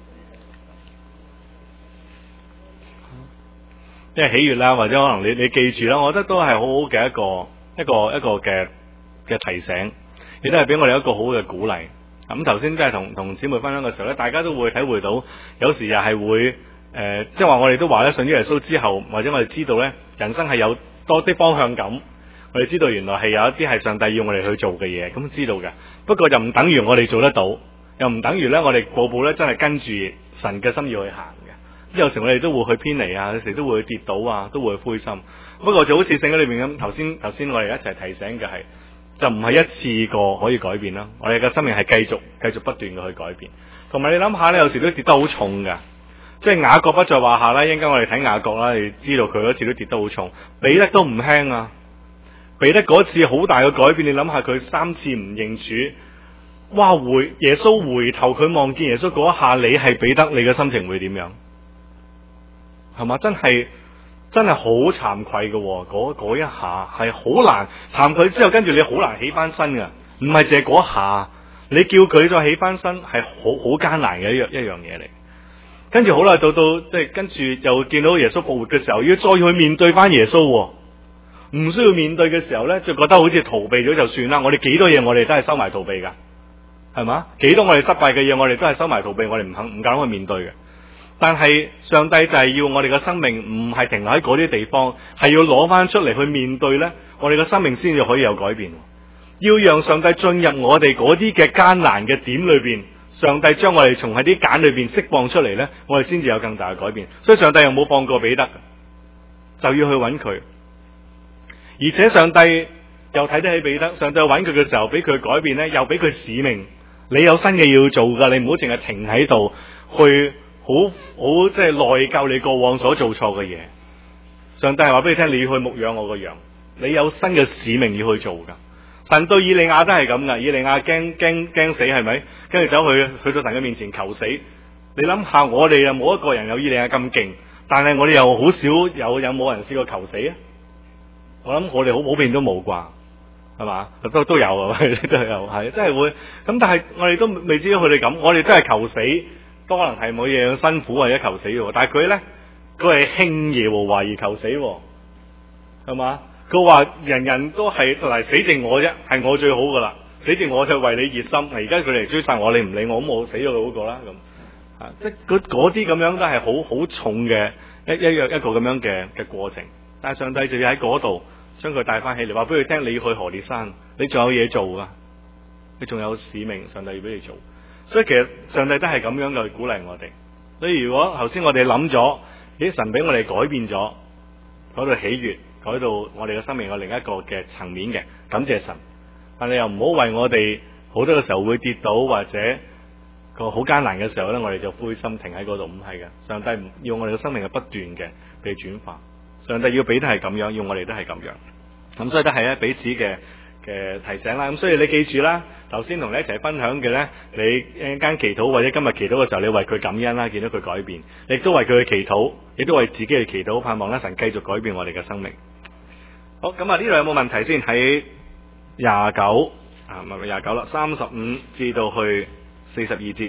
[SPEAKER 1] 即係喜悅啦，或者可能你你記住啦，我覺得都係好好嘅一個一個一個嘅嘅提醒，亦都係俾我哋一個好嘅鼓勵。咁頭先即係同同姊妹分享嘅時候咧，大家都會體會到，有時又係會誒、呃，即係話我哋都話咧，信咗耶穌之後，或者我哋知道咧，人生係有多啲方向感，我哋知道原來係有一啲係上帝要我哋去做嘅嘢，咁知道嘅。不過就唔等於我哋做得到，又唔等於咧我哋步步咧真係跟住神嘅心意去行。有時我哋都會去偏離啊，有時都會去跌倒啊，都會去灰心。不過就好似聖經裏面咁，頭先頭先我哋一齊提醒嘅係，就唔係一次過可以改變啦。我哋嘅生命係繼續繼續不斷嘅去改變。同埋你諗下咧，有時都跌得好重噶，即係雅各不在話下啦。一陣間我哋睇雅各啦，你知道佢嗰次都跌得好重，彼得都唔輕啊。彼得嗰次好大嘅改變，你諗下佢三次唔認主，哇！回耶穌回頭佢望見耶穌嗰一下，你係彼得，你嘅心情會點樣？係嘛？真係真係好慚愧嘅，嗰嗰一下係好難慚愧之後，跟住你好難起翻身嘅，唔係淨係嗰下，你叫佢再起翻身係好好艱難嘅一樣一樣嘢嚟。跟住好啦，到到即係跟住又見到耶穌復活嘅時候，要再去面對翻耶穌，唔需要面對嘅時候咧，就覺得好似逃避咗就算啦。我哋幾多嘢我哋都係收埋逃避噶，係嘛？幾多我哋失敗嘅嘢我哋都係收埋逃避，我哋唔肯唔敢去面對嘅。但係上帝就係要我哋嘅生命唔係停留喺嗰啲地方，係要攞翻出嚟去面對呢，我哋嘅生命先至可以有改變。要讓上帝進入我哋嗰啲嘅艱難嘅點裏邊，上帝將我哋從喺啲繭裏邊釋放出嚟呢，我哋先至有更大嘅改變。所以上帝又冇放過彼得，就要去揾佢。而且上帝又睇得起彼得，上帝揾佢嘅時候，俾佢改變呢，又俾佢使命。你有新嘅要做噶，你唔好淨係停喺度去。好好即係內疚你過往所做錯嘅嘢，上帝係話俾你聽，你要去牧養我個羊，你有新嘅使命要去做噶。神對以利亞都係咁噶，以利亞驚驚驚死係咪？跟住走去去到神嘅面前求死。你諗下，我哋又冇一個人有以利亞咁勁，但係我哋又好少有有冇人試過求死啊？我諗我哋好普遍都冇啩，係嘛？都都有啊，都有係，真係會。咁但係我哋都未至於佢哋咁，我哋都係求死。都可能係冇嘢辛苦或者求死嘅，但係佢咧，佢係興耶和華而求死，係嘛？佢話人人都係嚟死剩我啫，係我最好噶啦，死剩我就為你熱心。而家佢嚟追殺我，你唔理我，咁我死咗佢好過啦咁。啊，即係嗰啲咁樣都係好好重嘅一一樣一個咁樣嘅嘅過程。但係上帝就要喺嗰度將佢帶翻起嚟，話俾佢聽，你要去何烈山，你仲有嘢做噶，你仲有使命，上帝要俾你做。所以其實上帝都係咁樣去鼓勵我哋。所以如果頭先我哋諗咗，咦，神俾我哋改變咗，改到喜悅，改到我哋嘅生命有另一個嘅層面嘅，感謝神。但係又唔好為我哋好多嘅時候會跌倒或者個好艱難嘅時候咧，我哋就灰心停喺嗰度。唔係嘅，上帝唔要我哋嘅生命係不斷嘅被轉化。上帝要俾都係咁樣，要我哋都係咁樣。咁所以都係咧彼此嘅嘅提醒啦，咁所以你記住啦，頭先同你一齊分享嘅咧，你一間祈禱或者今日祈禱嘅時候，你為佢感恩啦，見到佢改變，亦都為佢去祈禱，亦都為自己去祈禱，盼望咧神繼續改變我哋嘅生命。好，咁啊呢度有冇問題先？喺廿九啊，唔係廿九啦，三十五至到去四十二節，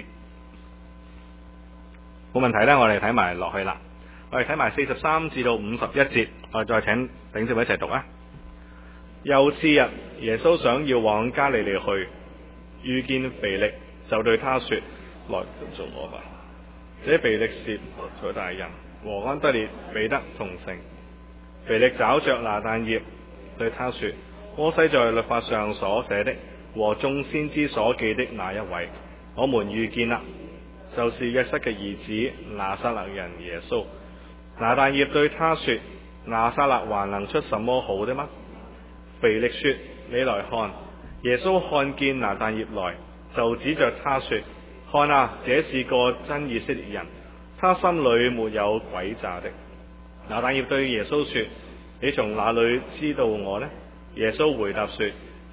[SPEAKER 1] 冇問題咧，我哋睇埋落去啦。我哋睇埋四十三至到五十一節，我哋再請頂姊妹一齊讀啊。又次日，耶穌想要往加利利去，遇見腓力，就對他說：來跟從我吧。這腓力是猶大人，和安德烈、彼得同城。腓力找着拿但業，對他說：摩西在律法上所寫的和眾先知所記的那一位，我們遇見啦，就是約瑟嘅兒子拿撒勒人耶穌。拿但業對他說：拿撒勒還能出什麼好的嗎？腓力說：你來看。耶穌看見拿但業來，就指着他說：看啊，這是個真以色列人，他心裏沒有詭詐的。拿但業對耶穌說：你從哪裏知道我呢？耶穌回答說：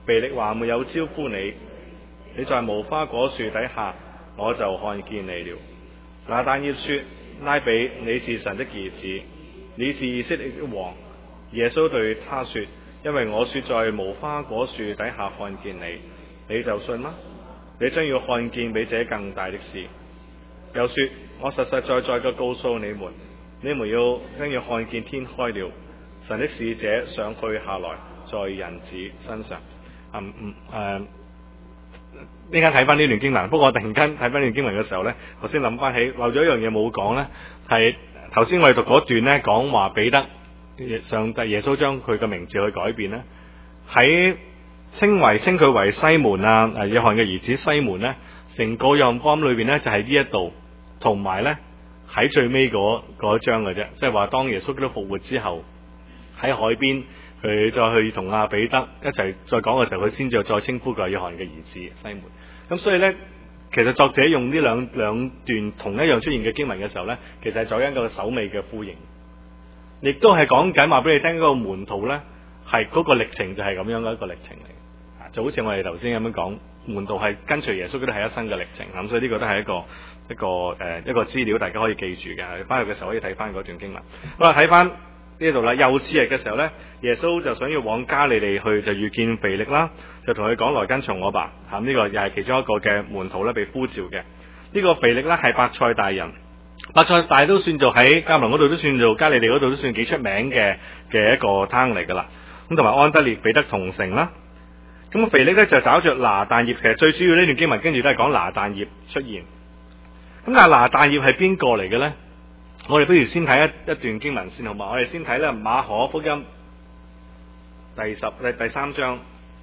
[SPEAKER 1] 腓力還沒有招呼你，你在無花果樹底下，我就看見你了。拿但業說：拉比，你是神的兒子，你是以色列的王。耶穌對他說：因為我說在無花果樹底下看見你，你就信嗎？你將要看見比這更大的事。又說：我實實在在嘅告訴你們，你們要將要看見天開了，神的使者上去下來，在人子身上。嗯嗯誒，呢間睇翻呢段經文，不過我突然間睇翻呢段經文嘅時候呢，頭先諗翻起漏咗一樣嘢冇講呢，係頭先我哋讀嗰段呢，講話彼得上帝耶穌將佢嘅名字去改變呢，喺稱為稱佢為西門啊，誒約翰嘅兒子西門呢，成個約翰福音裏邊呢，就係呢一度，同埋呢喺最尾嗰嗰一章嘅啫，即係話當耶穌基督復活之後喺海邊。佢再去同阿彼得一齊再講嘅時候，佢先至再稱呼佢係約翰嘅兒子西門。咁所以呢，其實作者用呢兩兩段同一樣出現嘅經文嘅時候呢，其實係做緊一個首尾嘅呼應，亦都係講緊話俾你聽嗰個門徒呢，係嗰個歷程就係咁樣嘅一個歷程嚟。就好似我哋頭先咁樣講，門徒係跟隨耶穌基督係一生嘅歷程。咁所以呢個都係一個一個誒、呃、一個資料，大家可以記住嘅。翻去嘅時候可以睇翻嗰段經文。好啦，睇翻呢度啦，又次日嘅時候呢，耶穌就想要往加利利去，就遇見腓力啦，就同佢講來跟從我吧。嚇、嗯，呢、這個又係其中一個嘅門徒咧，被呼召嘅。呢、這個腓力呢係伯賽大人，伯賽大都算做喺迦南嗰度都算做加利利嗰度都算幾出名嘅嘅一個攤嚟噶啦。咁同埋安德烈、彼得同城啦。咁腓力呢就找着拿但業，其實最主要呢段經文跟住都係講拿但業出現。咁但係拿但業係邊個嚟嘅呢？我哋不如先睇一一段經文先好嘛？我哋先睇咧馬可福音第十第第三章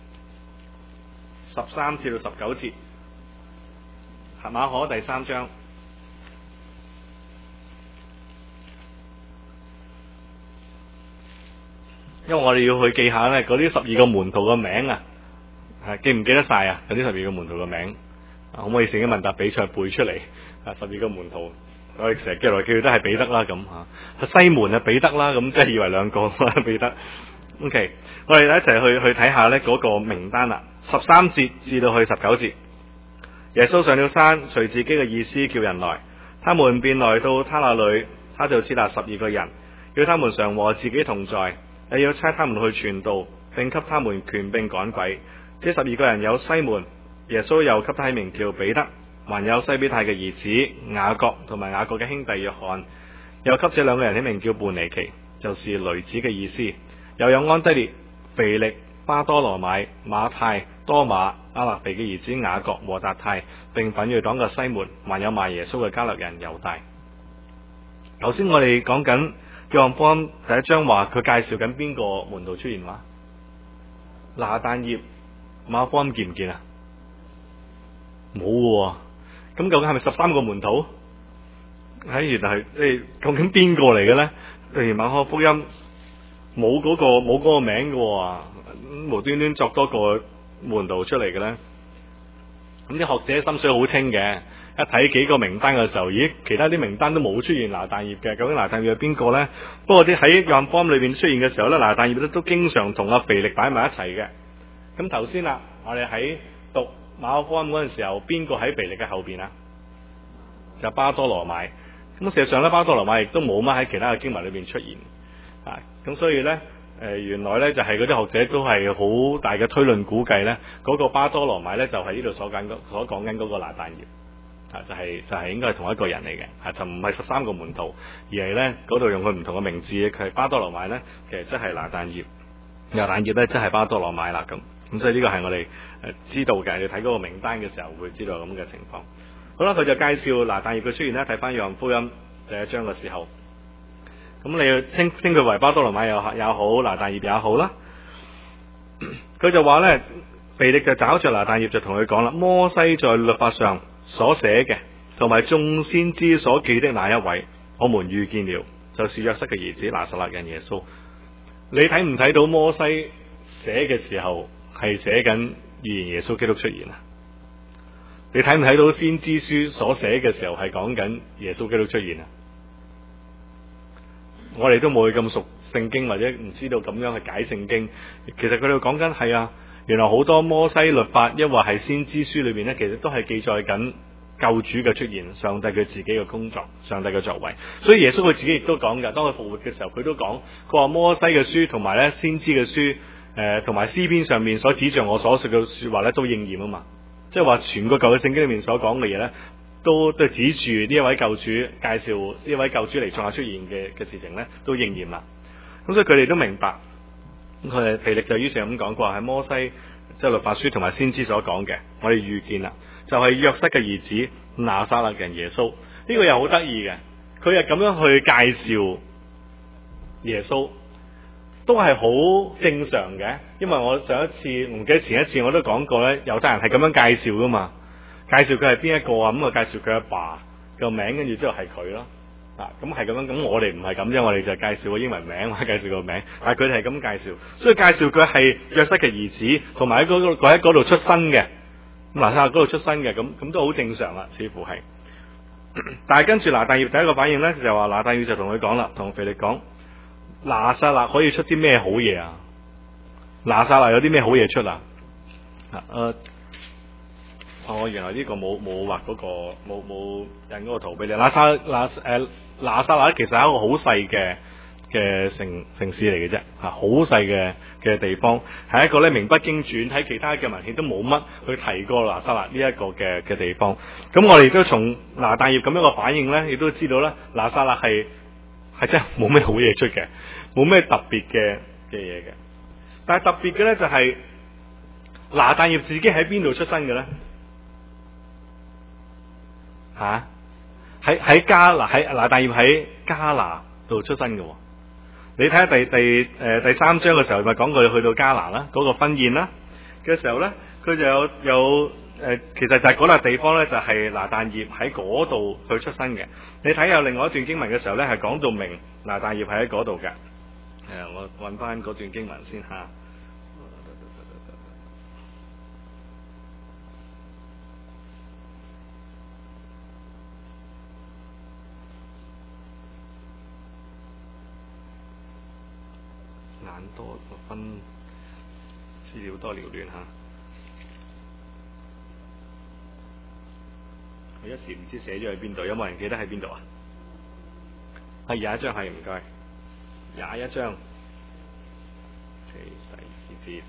[SPEAKER 1] 十三至到十九節，係馬可第三章。因為我哋要去記下咧嗰啲十二個門徒嘅名啊，係記唔記得晒啊？嗰啲十二個門徒嘅名，可唔可以成日問答比賽背出嚟？啊，十二個門徒。我哋成日叫來叫去都係彼得啦，咁吓西門啊彼得啦，咁即係以為兩個彼得。OK， 我哋一齊去去睇下呢嗰個名單啦。十三節至到去十九節，耶穌上了山，隨自己嘅意思叫人來，他們便來到他那裏，他就設立十二個人，要他們常和自己同在，又要差他們去傳道，並給他們權柄趕鬼。這十二個人有西門，耶穌又給他起名叫彼得。還有西比泰嘅兒子雅各同埋雅各嘅兄弟約翰，又給這兩個人起名叫叛尼奇，就是雷子嘅意思。又有安德烈、腓力、巴多羅買、馬太、多馬、阿勒腓嘅兒子雅各和達太，並奮銳黨嘅西門，還有賣耶穌嘅加略人猶大。頭先我哋講緊約翰福音第一章話佢介紹緊邊個門徒出現話？拿但業，馬可福音見唔見啊？冇嘅。咁究竟係咪十三個門徒？喺原來係即係究竟邊個嚟嘅咧？例如馬可福音冇嗰個冇嗰個名嘅，無端端作多個門徒出嚟嘅咧？咁啲學者心水好清嘅，一睇幾個名單嘅時候，咦，其他啲名單都冇出現拿但業嘅，究竟拿但業係邊個咧？不過啲喺約翰福音裏邊出現嘅時候咧，拿但業咧都經常同阿腓力擺埋一齊嘅。咁頭先啦，我哋喺讀馬可福音嗰陣時候，邊個喺腓力嘅後邊啊？就巴多羅買。咁事實上咧，巴多羅買亦都冇乜喺其他嘅經文裏邊出現啊。咁所以咧，誒、呃、原來咧就係嗰啲學者都係好大嘅推論估計咧，嗰、那個巴多羅買咧就係呢度所講所講緊嗰個拿但業啊，就係、是、就係、是、應該係同一個人嚟嘅啊，就唔係十三個門徒，而係咧嗰度用佢唔同嘅名字，佢係巴多羅買咧，其實即係拿但業，拿但業咧即係巴多羅買啦咁。咁所以呢個係我哋誒知道嘅，你睇嗰個名單嘅時候會知道咁嘅情況。好啦，佢就介紹拿但業嘅出現咧，睇翻約翰福音第一章嘅時候，咁你要稱稱佢為巴多羅買又也好，拿但業也好啦。佢就話咧，腓力就找着拿但業就同佢講啦，摩西在律法上所寫嘅，同埋眾先知所記的那一位，我們遇見了，就是約瑟嘅兒子拿撒勒人耶穌。你睇唔睇到摩西寫嘅時候係寫緊預言耶穌基督出現啊？你睇唔睇到先知書所寫嘅時候係講緊耶穌基督出現啊？我哋都冇去咁熟聖經，或者唔知道咁樣去解聖經。其實佢哋講緊係啊， 原來好多摩西律法，抑或係先知書裏邊咧，其實都係記載緊救主嘅出現，上帝佢自己嘅工作，上帝嘅作為。所以耶穌佢自己亦都講㗎，當佢復活嘅時候，佢都講，佢話摩西嘅書同埋咧先知嘅書，誒同埋詩篇上面所指著我所說嘅説話咧，都應驗啊嘛。即係話全個舊嘅聖經裏面所講嘅嘢咧，都都指住呢一位救主，介紹呢一位救主嚟創下出現嘅嘅事情咧，都應驗啦。咁所以佢哋都明白，佢哋腓力就於是咁講，佢話係摩西即係律法書同埋先知所講嘅，我哋預見啦，就係約瑟嘅兒子拿撒勒人耶穌。呢、這個又好得意嘅，佢係咁樣去介紹耶穌，都係好正常嘅。因為我上一次唔記得前一次我都講過咧，猶太人係咁樣介紹噶嘛，介紹佢係邊一個啊，咁啊介紹佢阿爸個名，跟住之後係佢咯。啊，咁係咁樣，咁我哋唔係咁啫，我哋就介紹個英文名或者介紹個名，但係佢哋係咁介紹，所以介紹佢係約瑟嘅兒子，同埋喺嗰度佢喺嗰度出生嘅，咁拿撒勒嗰度出生嘅，咁咁都好正常啦，似乎係。但係跟住拿但業第一個反應咧，就話拿但業就同佢講啦，同腓力講，拿撒勒可以出啲咩好嘢啊？拿撒勒有啲咩好嘢出啊？啊，誒。我、哦、原來呢個冇冇畫嗰個冇冇印嗰個圖俾你。拿撒拿誒拿撒勒其實係一個好細嘅嘅城城市嚟嘅啫，嚇好細嘅嘅地方，係一個咧名不經傳，喺其他嘅文獻都冇乜去提過拿撒勒呢一個嘅嘅地方。咁我哋都從拿但業咁樣嘅反應咧，亦都知道咧拿撒勒係係真係冇咩好嘢出嘅，冇咩特別嘅嘅嘢嘅。但係特別嘅咧就係、是、拿但業自己喺邊度出生嘅咧？吓，喺喺加拿喺拿但業喺加拿度出生嘅。你睇下第第誒、呃、第三章嘅時候咪講佢去到加拿啦，嗰、那個婚宴啦嘅時候咧，佢就有有誒、呃，其實就係嗰笪地方咧，就係、是、拿但業喺嗰度去出生嘅。你睇有另外一段經文嘅時候咧，係講到明拿但業係喺嗰度嘅。誒、呃，我揾翻嗰段經文先吓。多分資料多遼亂嚇，我一時唔知寫咗喺邊度，有冇人記得喺邊度啊？係廿一章，係唔該，廿一章，第二節，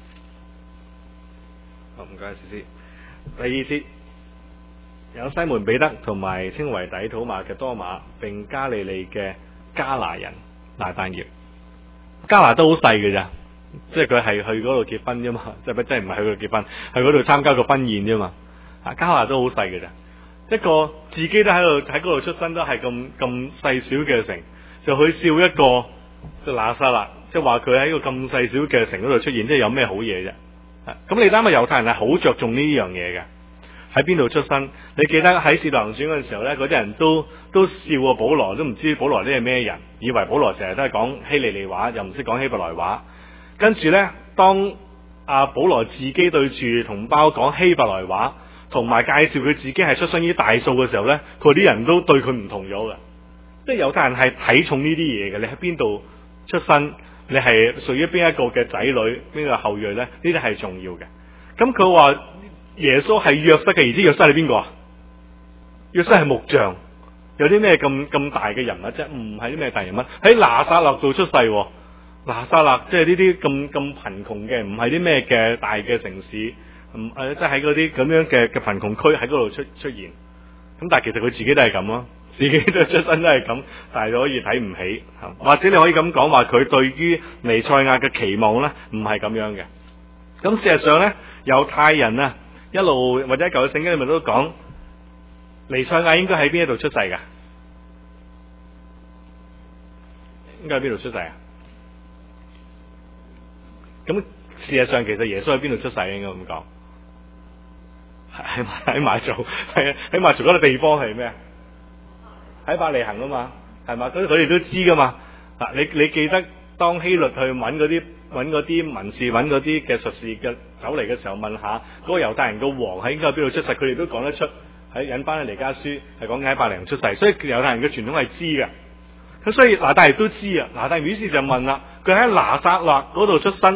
[SPEAKER 1] 好唔該，思思，第二節有西門彼得同埋稱為底土馬嘅多馬，並加利利嘅加拿人拿但業。加拿都好細嘅咋，即係佢係去嗰度結婚啫嘛，即係真係唔係去嗰度結婚，去嗰度參加個婚宴啫嘛。啊，加拿都好細嘅咋，一個自己都喺度喺嗰度出生，都係咁咁細小嘅城，就去笑一個即拿撒勒，即係話佢喺一個咁細小嘅城嗰度出現，即係有咩好嘢啫？啊，咁你諗下猶太人係好着重呢樣嘢嘅，喺邊度出生？你記得喺使徒行傳嗰陣時候咧，嗰啲人都都笑過保羅，都唔知保羅呢係咩人，以為保羅成日都係講希利尼話，又唔識講希伯來話。跟住咧，當阿保羅自己對住同胞講希伯來話，同埋介紹佢自己係出生於大數嘅時候咧，佢啲人都對佢唔同咗嘅。即係猶太人係睇重呢啲嘢嘅，你喺邊度出生，你係屬於邊一個嘅仔女，邊個後裔咧？呢啲係重要嘅。咁佢話耶穌係約瑟嘅兒子，約瑟係邊個啊？約瑟係木匠，有啲咩咁咁大嘅人物啫？唔係啲咩大人物，喺拿撒勒度出世。拿撒勒即係呢啲咁咁貧窮嘅，唔係啲咩嘅大嘅城市，唔誒即係喺嗰啲咁樣嘅嘅貧窮區喺嗰度出出現。咁但係其實佢自己都係咁咯，自己都出身都係咁，但係可以睇唔起，或者你可以咁講話佢對於彌賽亞嘅期望咧，唔係咁樣嘅。咁事實上咧，猶太人啊一路或者舊嘅聖經裏面都講彌賽亞應該喺邊一度出世噶？應該喺邊度出世啊？咁事實上其實耶穌喺邊度出世應該咁講？喺喺馬槽，係啊，喺馬槽嗰個地方係咩啊？喺伯利恆啊嘛，係嘛？咁佢哋都知噶嘛。啊，你你記得當希律去揾嗰啲揾嗰啲文士揾嗰啲嘅術士嘅走嚟嘅時候，問下嗰個猶太人個王喺應該喺邊度出世，佢哋都講得出。喺引翻去彌迦書係講緊喺伯利恆出世，所以猶太人嘅傳統係知嘅。咁所以拿但業都知啊，拿但業於是就問啦，佢喺拿撒勒嗰度出生，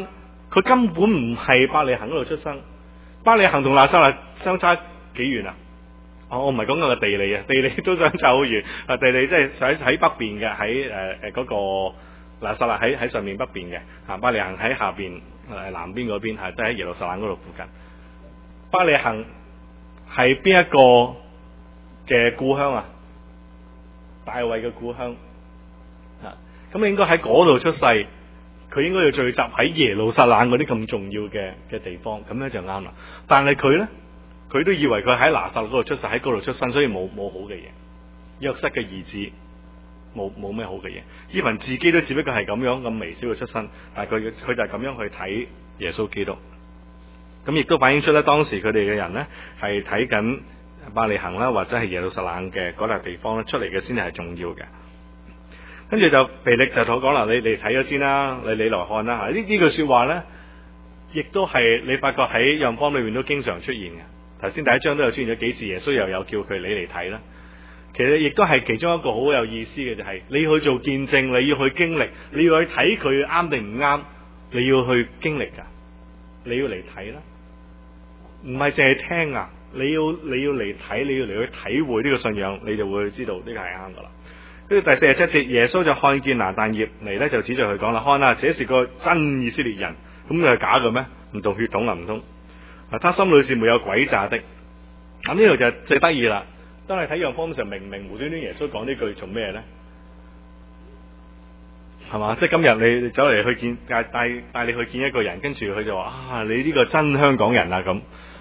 [SPEAKER 1] 佢根本唔係伯利恆嗰度出生。伯利恆同拿撒勒相差幾遠啊？哦，我唔係講緊個地理啊，地理都相差好遠。啊，地理即係喺喺北邊嘅，喺誒誒嗰個拿撒勒喺喺上面北邊嘅，啊，伯利恆喺下邊誒南邊嗰邊，係即係喺耶路撒冷嗰度附近。伯利恆係邊一個嘅故鄉啊？大衛嘅故鄉啊，咁應該喺嗰度出世，佢應該要聚集喺耶路撒冷嗰啲咁重要嘅嘅地方，咁樣就啱啦。但係佢咧，佢都以為佢喺拿撒勒嗰度出世，喺嗰度出生，所以冇冇好嘅嘢。約瑟嘅兒子冇冇咩好嘅嘢，伊文自己都只不過係咁樣咁微小嘅出身，但係佢佢就係咁樣去睇耶穌基督。咁亦都反映出咧，當時佢哋嘅人咧係睇緊伯利恆啦，或者係耶路撒冷嘅嗰笪地方咧出嚟嘅先係重要嘅。跟住就腓力就同我講啦，你你睇咗先啦，你你來看啦。呢呢句說話咧，亦都係你發覺喺約翰福音裏面都經常出現嘅。頭先第一章都有出現咗幾次，耶穌又有叫佢你嚟睇啦。其實亦都係其中一個好有意思嘅，就係、是、你要去做見證，你要去經歷，你要去睇佢啱定唔啱，你要去經歷噶，你要嚟睇啦，唔係淨係聽啊，你要你要嚟睇，你要嚟去體會呢個信仰，你就會知道呢個係啱噶啦。跟住第四十七節，耶穌就看見拿但業嚟咧，就指住佢講啦，看啦，這是個真以色列人，咁佢係假嘅咩？唔同血統啊，唔通？啊，他心裏是沒有詭詐的。咁呢度就最得意啦。當你睇約翰福音嘅時候，明明無端端耶穌講呢句做咩咧？係嘛？即係今日你走嚟去見帶帶帶你去見一個人，跟住佢就話啊，你呢個真香港人啊咁。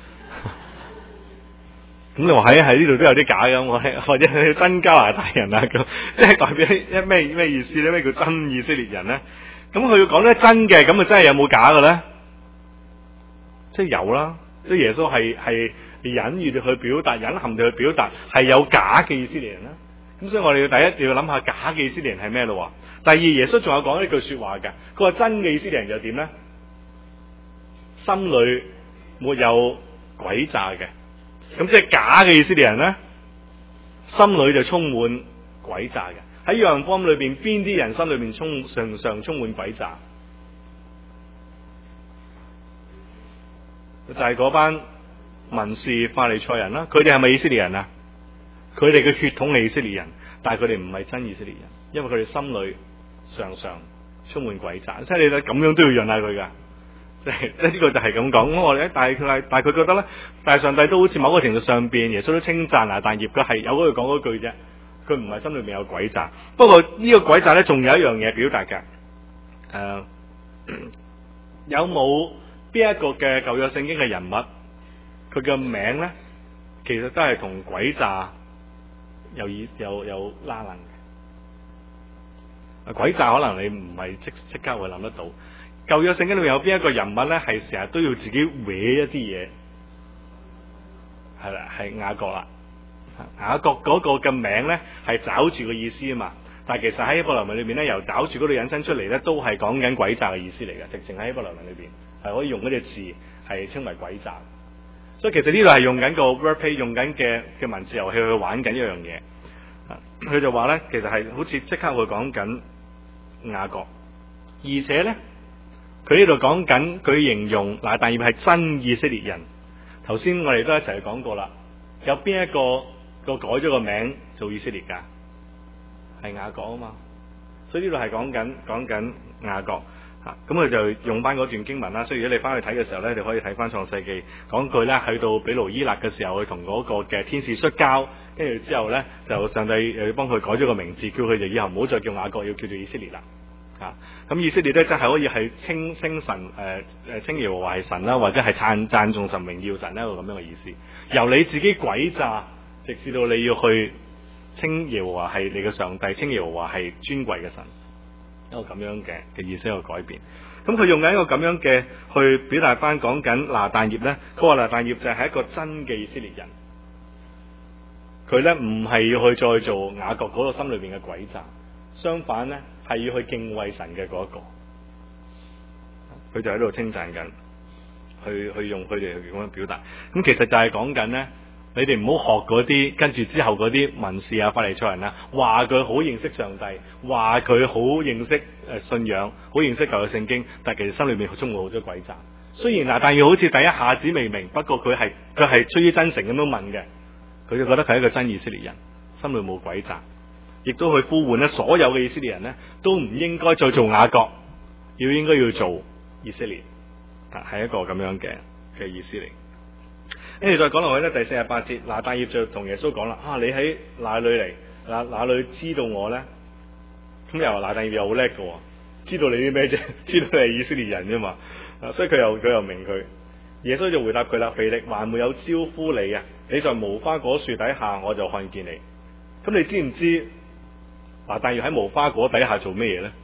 [SPEAKER 1] 咁你話喺喺呢度都有啲假嘅，我或者係真加拿大人啊咁，即係代表一咩咩意思咧？咩叫真以色列人咧？咁佢要講得真嘅，咁啊真係有冇假嘅咧？即係有啦，即係耶穌係係隱喻地去表達，隱含地去表達係有假嘅以色列人啦。咁所以我哋要第一要諗下假嘅以色列人係咩咯？第二，耶穌仲有講呢句說話嘅，佢話真嘅以色列人又點咧？心裏沒有詭詐嘅。咁即係假嘅以色列人咧，心裏就充滿詭詐嘅。喺約翰福音裏邊，邊啲人心裏邊充常常充滿詭詐？就係、是、嗰班文士法利賽人啦。佢哋係咪以色列人啊？佢哋嘅血統係以色列人，但係佢哋唔係真以色列人，因為佢哋心裏常常充滿詭詐。即係你睇咁樣都要讓下佢噶。即係即係呢個就係咁講。咁我哋但係佢但係佢覺得咧，但係上帝都好似某個程度上邊，耶穌都稱讚啊，但業佢係有嗰句講嗰句啫，佢唔係心裏面有詭詐。不過呢個詭詐咧，仲有一樣嘢表達嘅。誒、呃，有冇邊一個嘅舊約聖經嘅人物，佢嘅名咧，其實都係同詭詐有意有有拉楞嘅。詭詐可能你唔係即即刻會諗得到。舊約聖經裏面有邊一個人物咧，係成日都要自己搲一啲嘢？係啦，係雅各啦。雅各嗰個嘅名咧係抓住嘅意思啊嘛，但係其實喺希伯來文裏面咧，由抓住嗰度引申出嚟咧，都係講緊詭詐嘅意思嚟嘅。直情喺希伯來文裏邊係可以用嗰隻字係稱為詭詐。所以其實呢度係用緊個 wordplay，用緊嘅嘅文字遊戲去玩緊一樣嘢。佢就話咧，其實係好似即刻會講緊雅各，而且咧。佢呢度講緊，佢形容拿但業係真以色列人。頭先我哋都一齊講過啦，有邊一個個改咗個名做以色列噶？係雅各啊嘛。所以呢度係講緊講緊雅各嚇。咁佢就用翻嗰段經文啦。所以如果你翻去睇嘅時候咧，你可以睇翻創世記講句咧，去到比盧伊勒嘅時候，佢同嗰個嘅天使摔跤，跟住之後咧就上帝又要幫佢改咗個名字，叫佢就以後唔好再叫雅各，要叫做以色列啦。啊，咁以色列咧真係可以係稱稱神誒誒稱耶和華係神啦，或者係讚讚頌神榮耀神一個咁樣嘅意思。由你自己詭詐，直至到你要去稱耶和華係你嘅上帝，稱耶和華係尊貴嘅神，一個咁樣嘅嘅意思一個改變。咁佢用緊一個咁樣嘅去表達翻講緊拿但業咧，佢話拿但業就係一個真嘅以色列人，佢咧唔係要去再做雅各嗰個心裏邊嘅詭詐，相反咧。係要去敬畏神嘅嗰一個，佢就喺度稱讚緊，去去用佢哋咁樣表達。咁其實就係講緊咧， 你哋唔好學嗰啲跟住之後嗰啲文士啊、法利賽人啊，話佢好認識上帝，話佢好認識誒信仰，好認識舊嘅聖經，但其實心裏面充滿好多詭詐。雖然嗱，但要好似第一下子未明，不過佢係佢係出於真誠咁樣問嘅，佢就覺得佢係一個真以色列人，心裏冇詭詐，亦都去呼喚咧所有嘅以色列人咧，都唔應該再做雅各，要應該要做以色列，係一個咁樣嘅嘅意思嚟。跟住再講落去咧，第四十八節，拿但業就同耶穌講啦：啊，你喺哪裏嚟？哪哪裏知道我咧？咁又話拿但業又好叻嘅，知道你啲咩啫？知道你係以色列人啫嘛。啊，所以佢又佢又明佢。耶穌就回答佢啦：腓力還沒有招呼你啊！你在無花果樹底下，我就看見你。咁你知唔知拿但業喺無花果底下做咩嘢咧？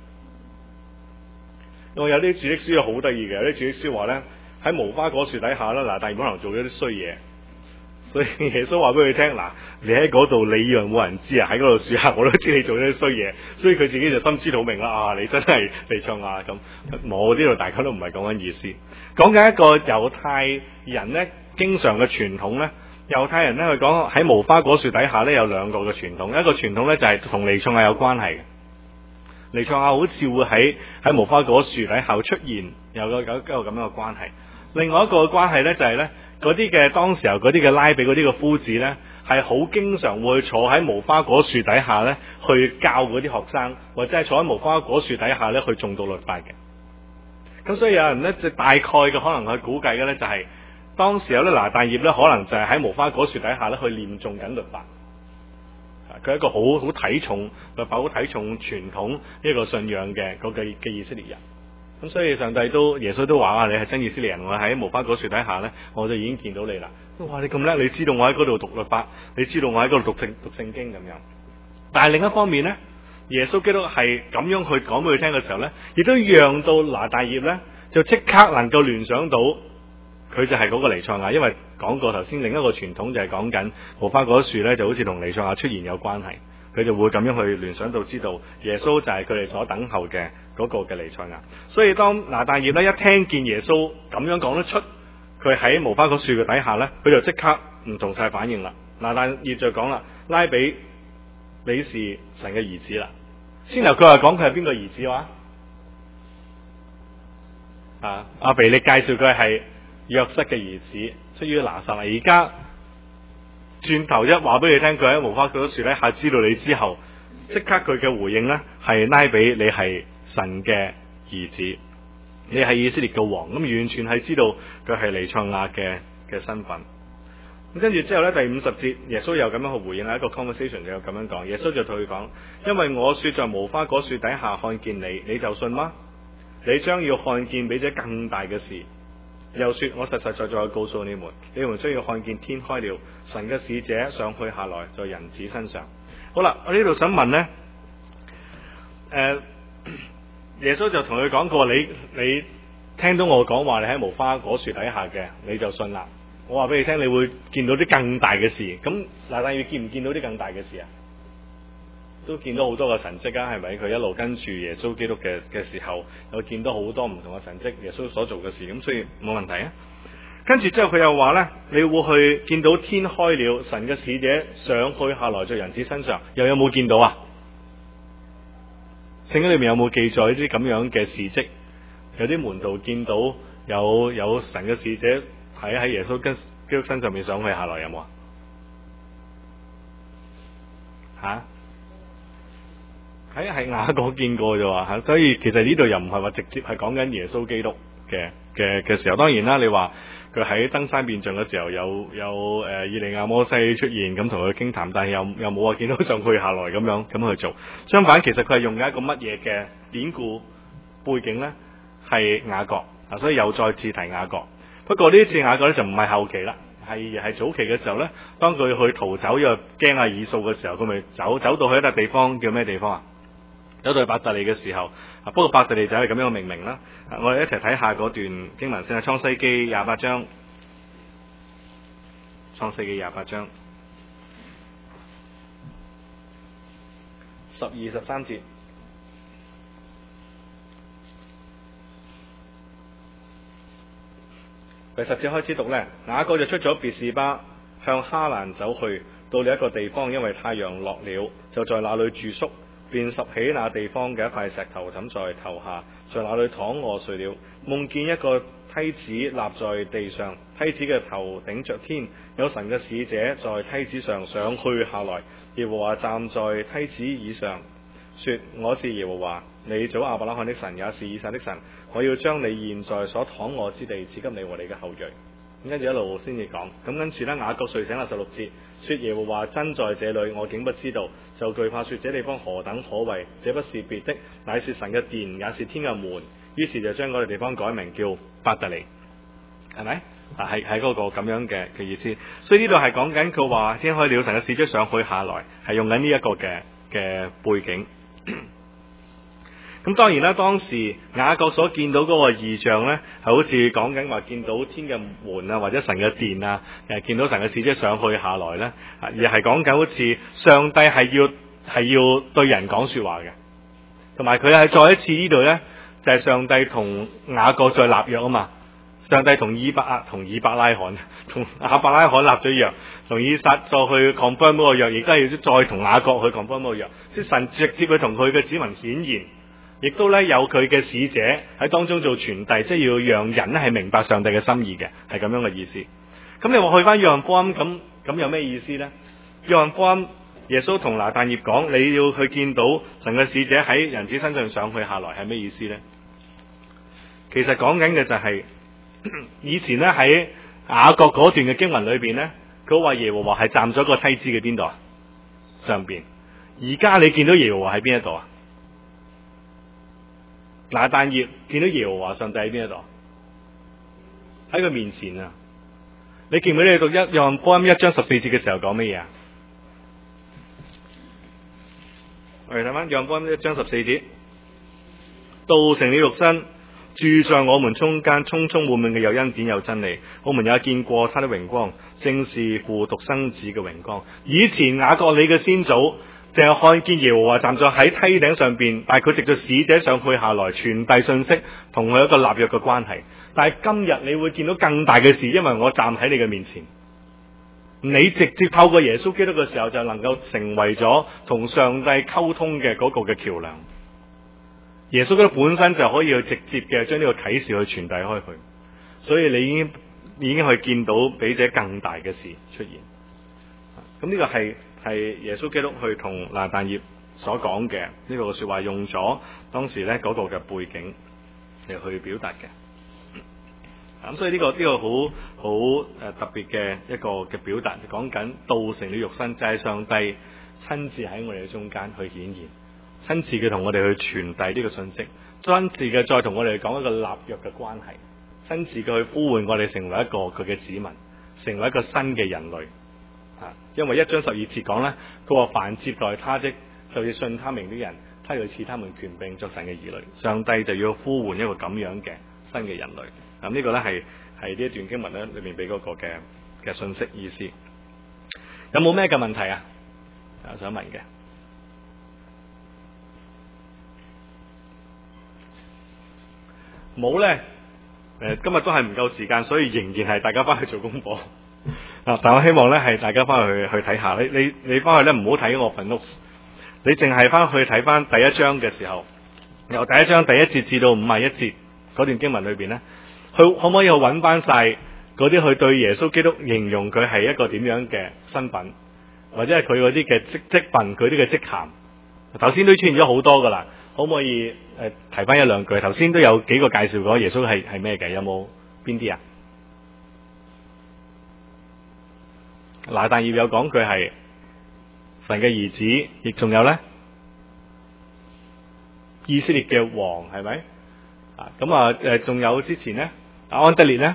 [SPEAKER 1] 我有啲注釋書好得意嘅，有啲注釋書話咧，喺無花果樹底下啦，拿但業可能做咗啲衰嘢，所以耶穌話俾佢聽：嗱，你喺嗰度，你以為冇人知啊？喺嗰度樹下，我都知你做咗啲衰嘢，所以佢自己就心知肚明啦。啊，你真係彌賽亞咁。我呢度大家都唔係講緊意思，講緊一個猶太人咧，經常嘅傳統咧。猶太人咧，佢講喺無花果樹底下咧有兩個嘅傳統，一個傳統咧就係同彌賽亞有關係嘅。彌賽亞好似會喺喺無花果樹底下出現，有個有一個咁樣嘅關係。另外一個關係咧就係咧，嗰啲嘅當時候嗰啲嘅拉比嗰啲嘅夫子咧，係好經常會坐喺無花果樹底下咧去教嗰啲學生，或者係坐喺無花果樹底下咧去誦讀律法嘅。咁所以有人咧就大概嘅可能去估計嘅咧就係、是、當時有咧拿但業咧可能就係喺無花果樹底下咧去念誦緊律法。佢係一個好好睇重律法、好睇重傳統呢個信仰嘅嗰個嘅以色列人。咁所以上帝都耶穌都話啊，你係真以色列人，我喺無花果樹底下咧，我就已經見到你啦。哇！你咁叻，你知道我喺嗰度讀律法，你知道我喺嗰度讀聖讀聖經咁樣。但係另一方面咧，耶穌基督係咁樣去講俾佢聽嘅時候咧，亦都讓到拿但業咧就即刻能夠聯想到佢就係嗰個彌賽亞，因為講過頭先另一個傳統就係講緊無花果樹咧就好似同彌賽亞出現有關係，佢就會咁樣去聯想到知道耶穌就係佢哋所等候嘅嗰個嘅彌賽亞。所以當拿但業咧一聽見耶穌咁樣講得出佢喺無花果樹嘅底下咧，佢就即刻唔同晒反應啦。拿但業就講啦：拉比，你是神嘅兒子啦。先頭佢話講佢係邊個兒子話？啊，阿腓力介紹佢係約瑟嘅兒子，出於拿撒勒。而家轉頭一話俾你聽，佢喺無花果樹底下知道你之後，即刻佢嘅回應咧係：拉比，你係神嘅兒子，你係以色列嘅王。咁完全係知道佢係彌賽亞嘅嘅身份。咁跟住之後咧，第五十節耶穌又咁樣去回應，係一個 conversation 就咁樣講。耶穌就同佢講：因為我說在無花果樹底下看見你，你就信嗎？你將要看見比這更大嘅事。又說：我實實在在告訴你們，你們將要看見天開了，神嘅使者上去下來在人子身上。好啦，我呢度想問呢，誒、呃，耶穌就同佢講過：你你聽到我講話，你喺無花果樹底下嘅，你就信啦。我話俾你聽，你會見到啲更大嘅事。咁拿但業見唔見到啲更大嘅事啊？都見到好多個神蹟啊，係咪？佢一路跟住耶穌基督嘅嘅時候，又見到好多唔同嘅神蹟，耶穌所做嘅事，咁所以冇問題啊。跟住之後佢又話咧：你會去見到天開了，神嘅使者上去下來在人子身上，又有冇見到啊？聖經裏面有冇記載啲咁樣嘅事蹟？有啲門徒見到有有神嘅使者喺喺耶穌跟基督身上面上去下來，有冇啊？吓？喺係雅各見過啫喎，所以其實呢度又唔係話直接係講緊耶穌基督嘅嘅嘅時候。當然啦，你話佢喺登山變像嘅時候有有誒、呃、以利亞摩西出現咁同佢傾談，但係又又冇話見到上去下來咁樣咁去做。相反，其實佢係用緊一個乜嘢嘅典故背景咧？係雅各啊，所以又再次提雅各。不過呢次雅各咧就唔係後期啦，係係早期嘅時候咧，當佢去逃走因為驚阿以掃嘅時候，佢咪走走到去一笪地方叫咩地方啊？走到去伯特利嘅時候，啊，不過伯特利就係咁樣嘅命名啦。我哋一齊睇下嗰段經文先啊，《創世記》廿八章，《創世記》廿八章十二十三節，第十節開始讀咧。雅各就出咗別是巴， 向哈蘭走去，到了一個地方，因為太陽落了，就在那裏住宿，便拾起那地方嘅一塊石頭枕在頭下，在那裏躺臥睡了。夢見一個梯子立在地上，梯子嘅頭頂着天，有神嘅使者在梯子上上去下來。耶和華站在梯子以上，說：我是耶和華，你祖亞伯拉罕的神，也是以撒的神。我要將你現在所躺臥之地賜給你和你嘅後裔。咁跟住一路先至講，咁跟住呢，雅各睡醒啦，十六節，說耶和華真在這裏，我竟不知道，就懼怕說這地方何等可畏，這不是別的，乃是神嘅殿，也是天嘅門。於是就將嗰個地方改名叫伯特利，係咪？啊，係係嗰個咁樣嘅嘅意思。所以呢度係講緊佢話天開了，神嘅使者上去下來，係用緊呢一個嘅嘅背景。咁當然啦，當時雅各所見到嗰個異象呢，係好似講緊話見到天嘅門啊，或者神嘅殿啊，誒見到神嘅使者上去下來呢，而係講緊好似上帝係要係要對人講說話嘅，同埋佢係再一次呢度呢，就係、是、上帝同雅各再立約啊嘛。上帝同以伯啊，同以伯拉罕，同亞伯拉罕立咗約，同以撒再去 confirm 嗰個約，亦都係要再同雅各去 confirm 嗰個約。即係神直接去同佢嘅子民顯現，亦都咧有佢嘅使者喺當中做傳遞，即係要讓人咧係明白上帝嘅心意嘅，係咁樣嘅意思。咁你話去翻約翰福音，咁咁有咩意思咧？約翰福音耶穌同拿但業講，你要去見到神嘅使者喺人子身上上去下來，係咩意思咧？其實講緊嘅就係、是。以前咧喺雅各嗰段嘅經文裏邊咧，佢話耶和華係站咗個梯子嘅邊度啊？上邊。而家你見到耶和華喺邊一度啊？拿但業見到耶和華上帝喺邊一度？喺佢面前啊！你記唔記得你讀一約翰福音一章十四節嘅時候講乜嘢啊？我哋睇翻約翰福音一章十四節，道成了肉身，住在我們中間，充充滿滿嘅有恩典有真理。我們也見過他的榮光，正是父獨生子嘅榮光。以前雅各你嘅先祖淨係看見耶和華站在喺梯頂上邊，但係佢藉著使者上去下來傳遞信息，同佢一個立約嘅關係。但係今日你會見到更大嘅事，因為我站喺你嘅面前，你直接透過耶穌基督嘅時候，就能夠成為咗同上帝溝通嘅嗰個嘅橋樑。耶穌基督本身就可以去直接嘅將呢個啟示去傳遞開去，所以你已經已經去見到比這更大嘅事出現。咁呢個係係耶穌基督去同拿但業所講嘅呢個說話，用咗當時咧嗰個嘅背景嚟去表達嘅。咁所以呢個呢個好好誒特別嘅一個嘅表達，就講緊道成了肉身，就係上帝親自喺我哋嘅中間去顯現。親自嘅同我哋去傳遞呢個信息，親自嘅再同我哋講一個立約嘅關係，親自嘅去呼喚我哋成為一個佢嘅子民，成為一個新嘅人類。啊，因為一章十二節講咧，佢話凡接待他的，就要信他名的人，他要賜他們權柄作神嘅兒女。上帝就要呼喚一個咁樣嘅新嘅人類。咁、啊這個、呢個咧係係呢一段經文咧裏面俾嗰個嘅嘅信息意思。有冇咩嘅問題啊？我想問嘅。冇咧，誒，今日都係唔夠時間，所以仍然係大家翻去做功課啊！但我希望咧係大家翻去去睇下，你你你翻去咧唔好睇我份 notes，你淨係翻去睇翻第一章嘅時候，由第一章第一節至到五十一節嗰段經文裏邊咧，佢可唔可以去揾翻晒嗰啲去對耶穌基督形容佢係一個點樣嘅身份，或者係佢嗰啲嘅職職份，佢啲嘅職銜，頭先都出現咗好多噶啦。可唔可以誒、呃、提翻一兩句？頭先都有幾個介紹過耶穌係係咩嘅？有冇邊啲啊？拿但業有講佢係神嘅兒子，亦仲有咧以色列嘅王，係咪啊？咁啊誒，仲有之前咧安德烈咧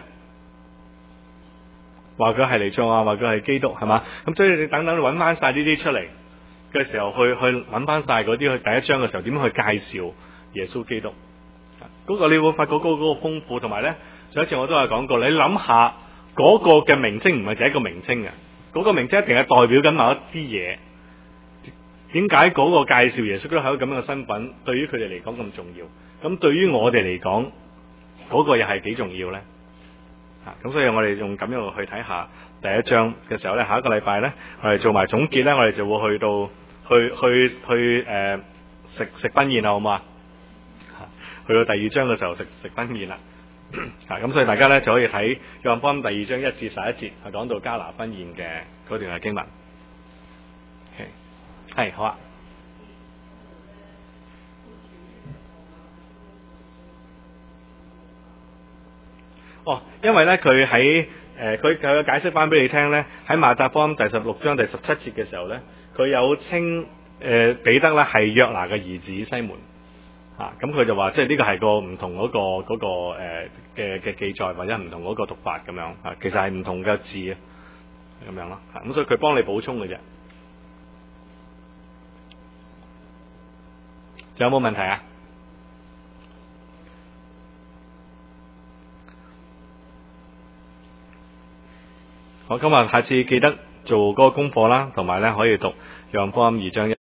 [SPEAKER 1] 話佢係彌賽亞，話佢係基督，係嘛？咁所以你等等揾翻晒呢啲出嚟嘅時候，去去揾翻晒嗰啲，去第一章嘅時候點樣去介紹耶穌基督？嗰、那個你會發覺嗰個嗰個豐富，同埋咧上一次我都係講過，你諗下嗰個嘅名稱唔係就係一個名稱嘅，嗰、那個名稱一定係代表緊某一啲嘢。點解嗰個介紹耶穌基督係一個咁樣嘅身份，對於佢哋嚟講咁重要？咁對於我哋嚟講，嗰、那個又係幾重要咧？ 咁所以我哋用咁樣去睇下第一章嘅時候咧，下一個禮拜咧，我哋做埋總結咧，我哋就會去到去去去誒、呃、食食婚宴啦，好嘛？去到第二章嘅時候食食婚宴啦。啊，咁所以大家咧就可以睇約翰福音第二章一至十一節，係講到迦拿婚宴嘅嗰段嘅經文。係、okay. 好啊。哦，因為咧佢喺誒佢佢嘅解釋翻俾你聽咧，喺馬太福音第十六章第十七節嘅時候咧，佢有稱誒彼得咧係約拿嘅兒子西門。啊，咁佢就話，即係呢個係個唔同嗰、嗰個嗰、嗰個誒嘅嘅記載，或者唔同嗰個讀法咁樣，啊，其實係唔同嘅字啊，咁樣咯，咁所以佢幫你補充嘅啫。仲有冇問題啊？好，今日下次記得做嗰個功課啦，同埋咧可以讀約翰福音二章一。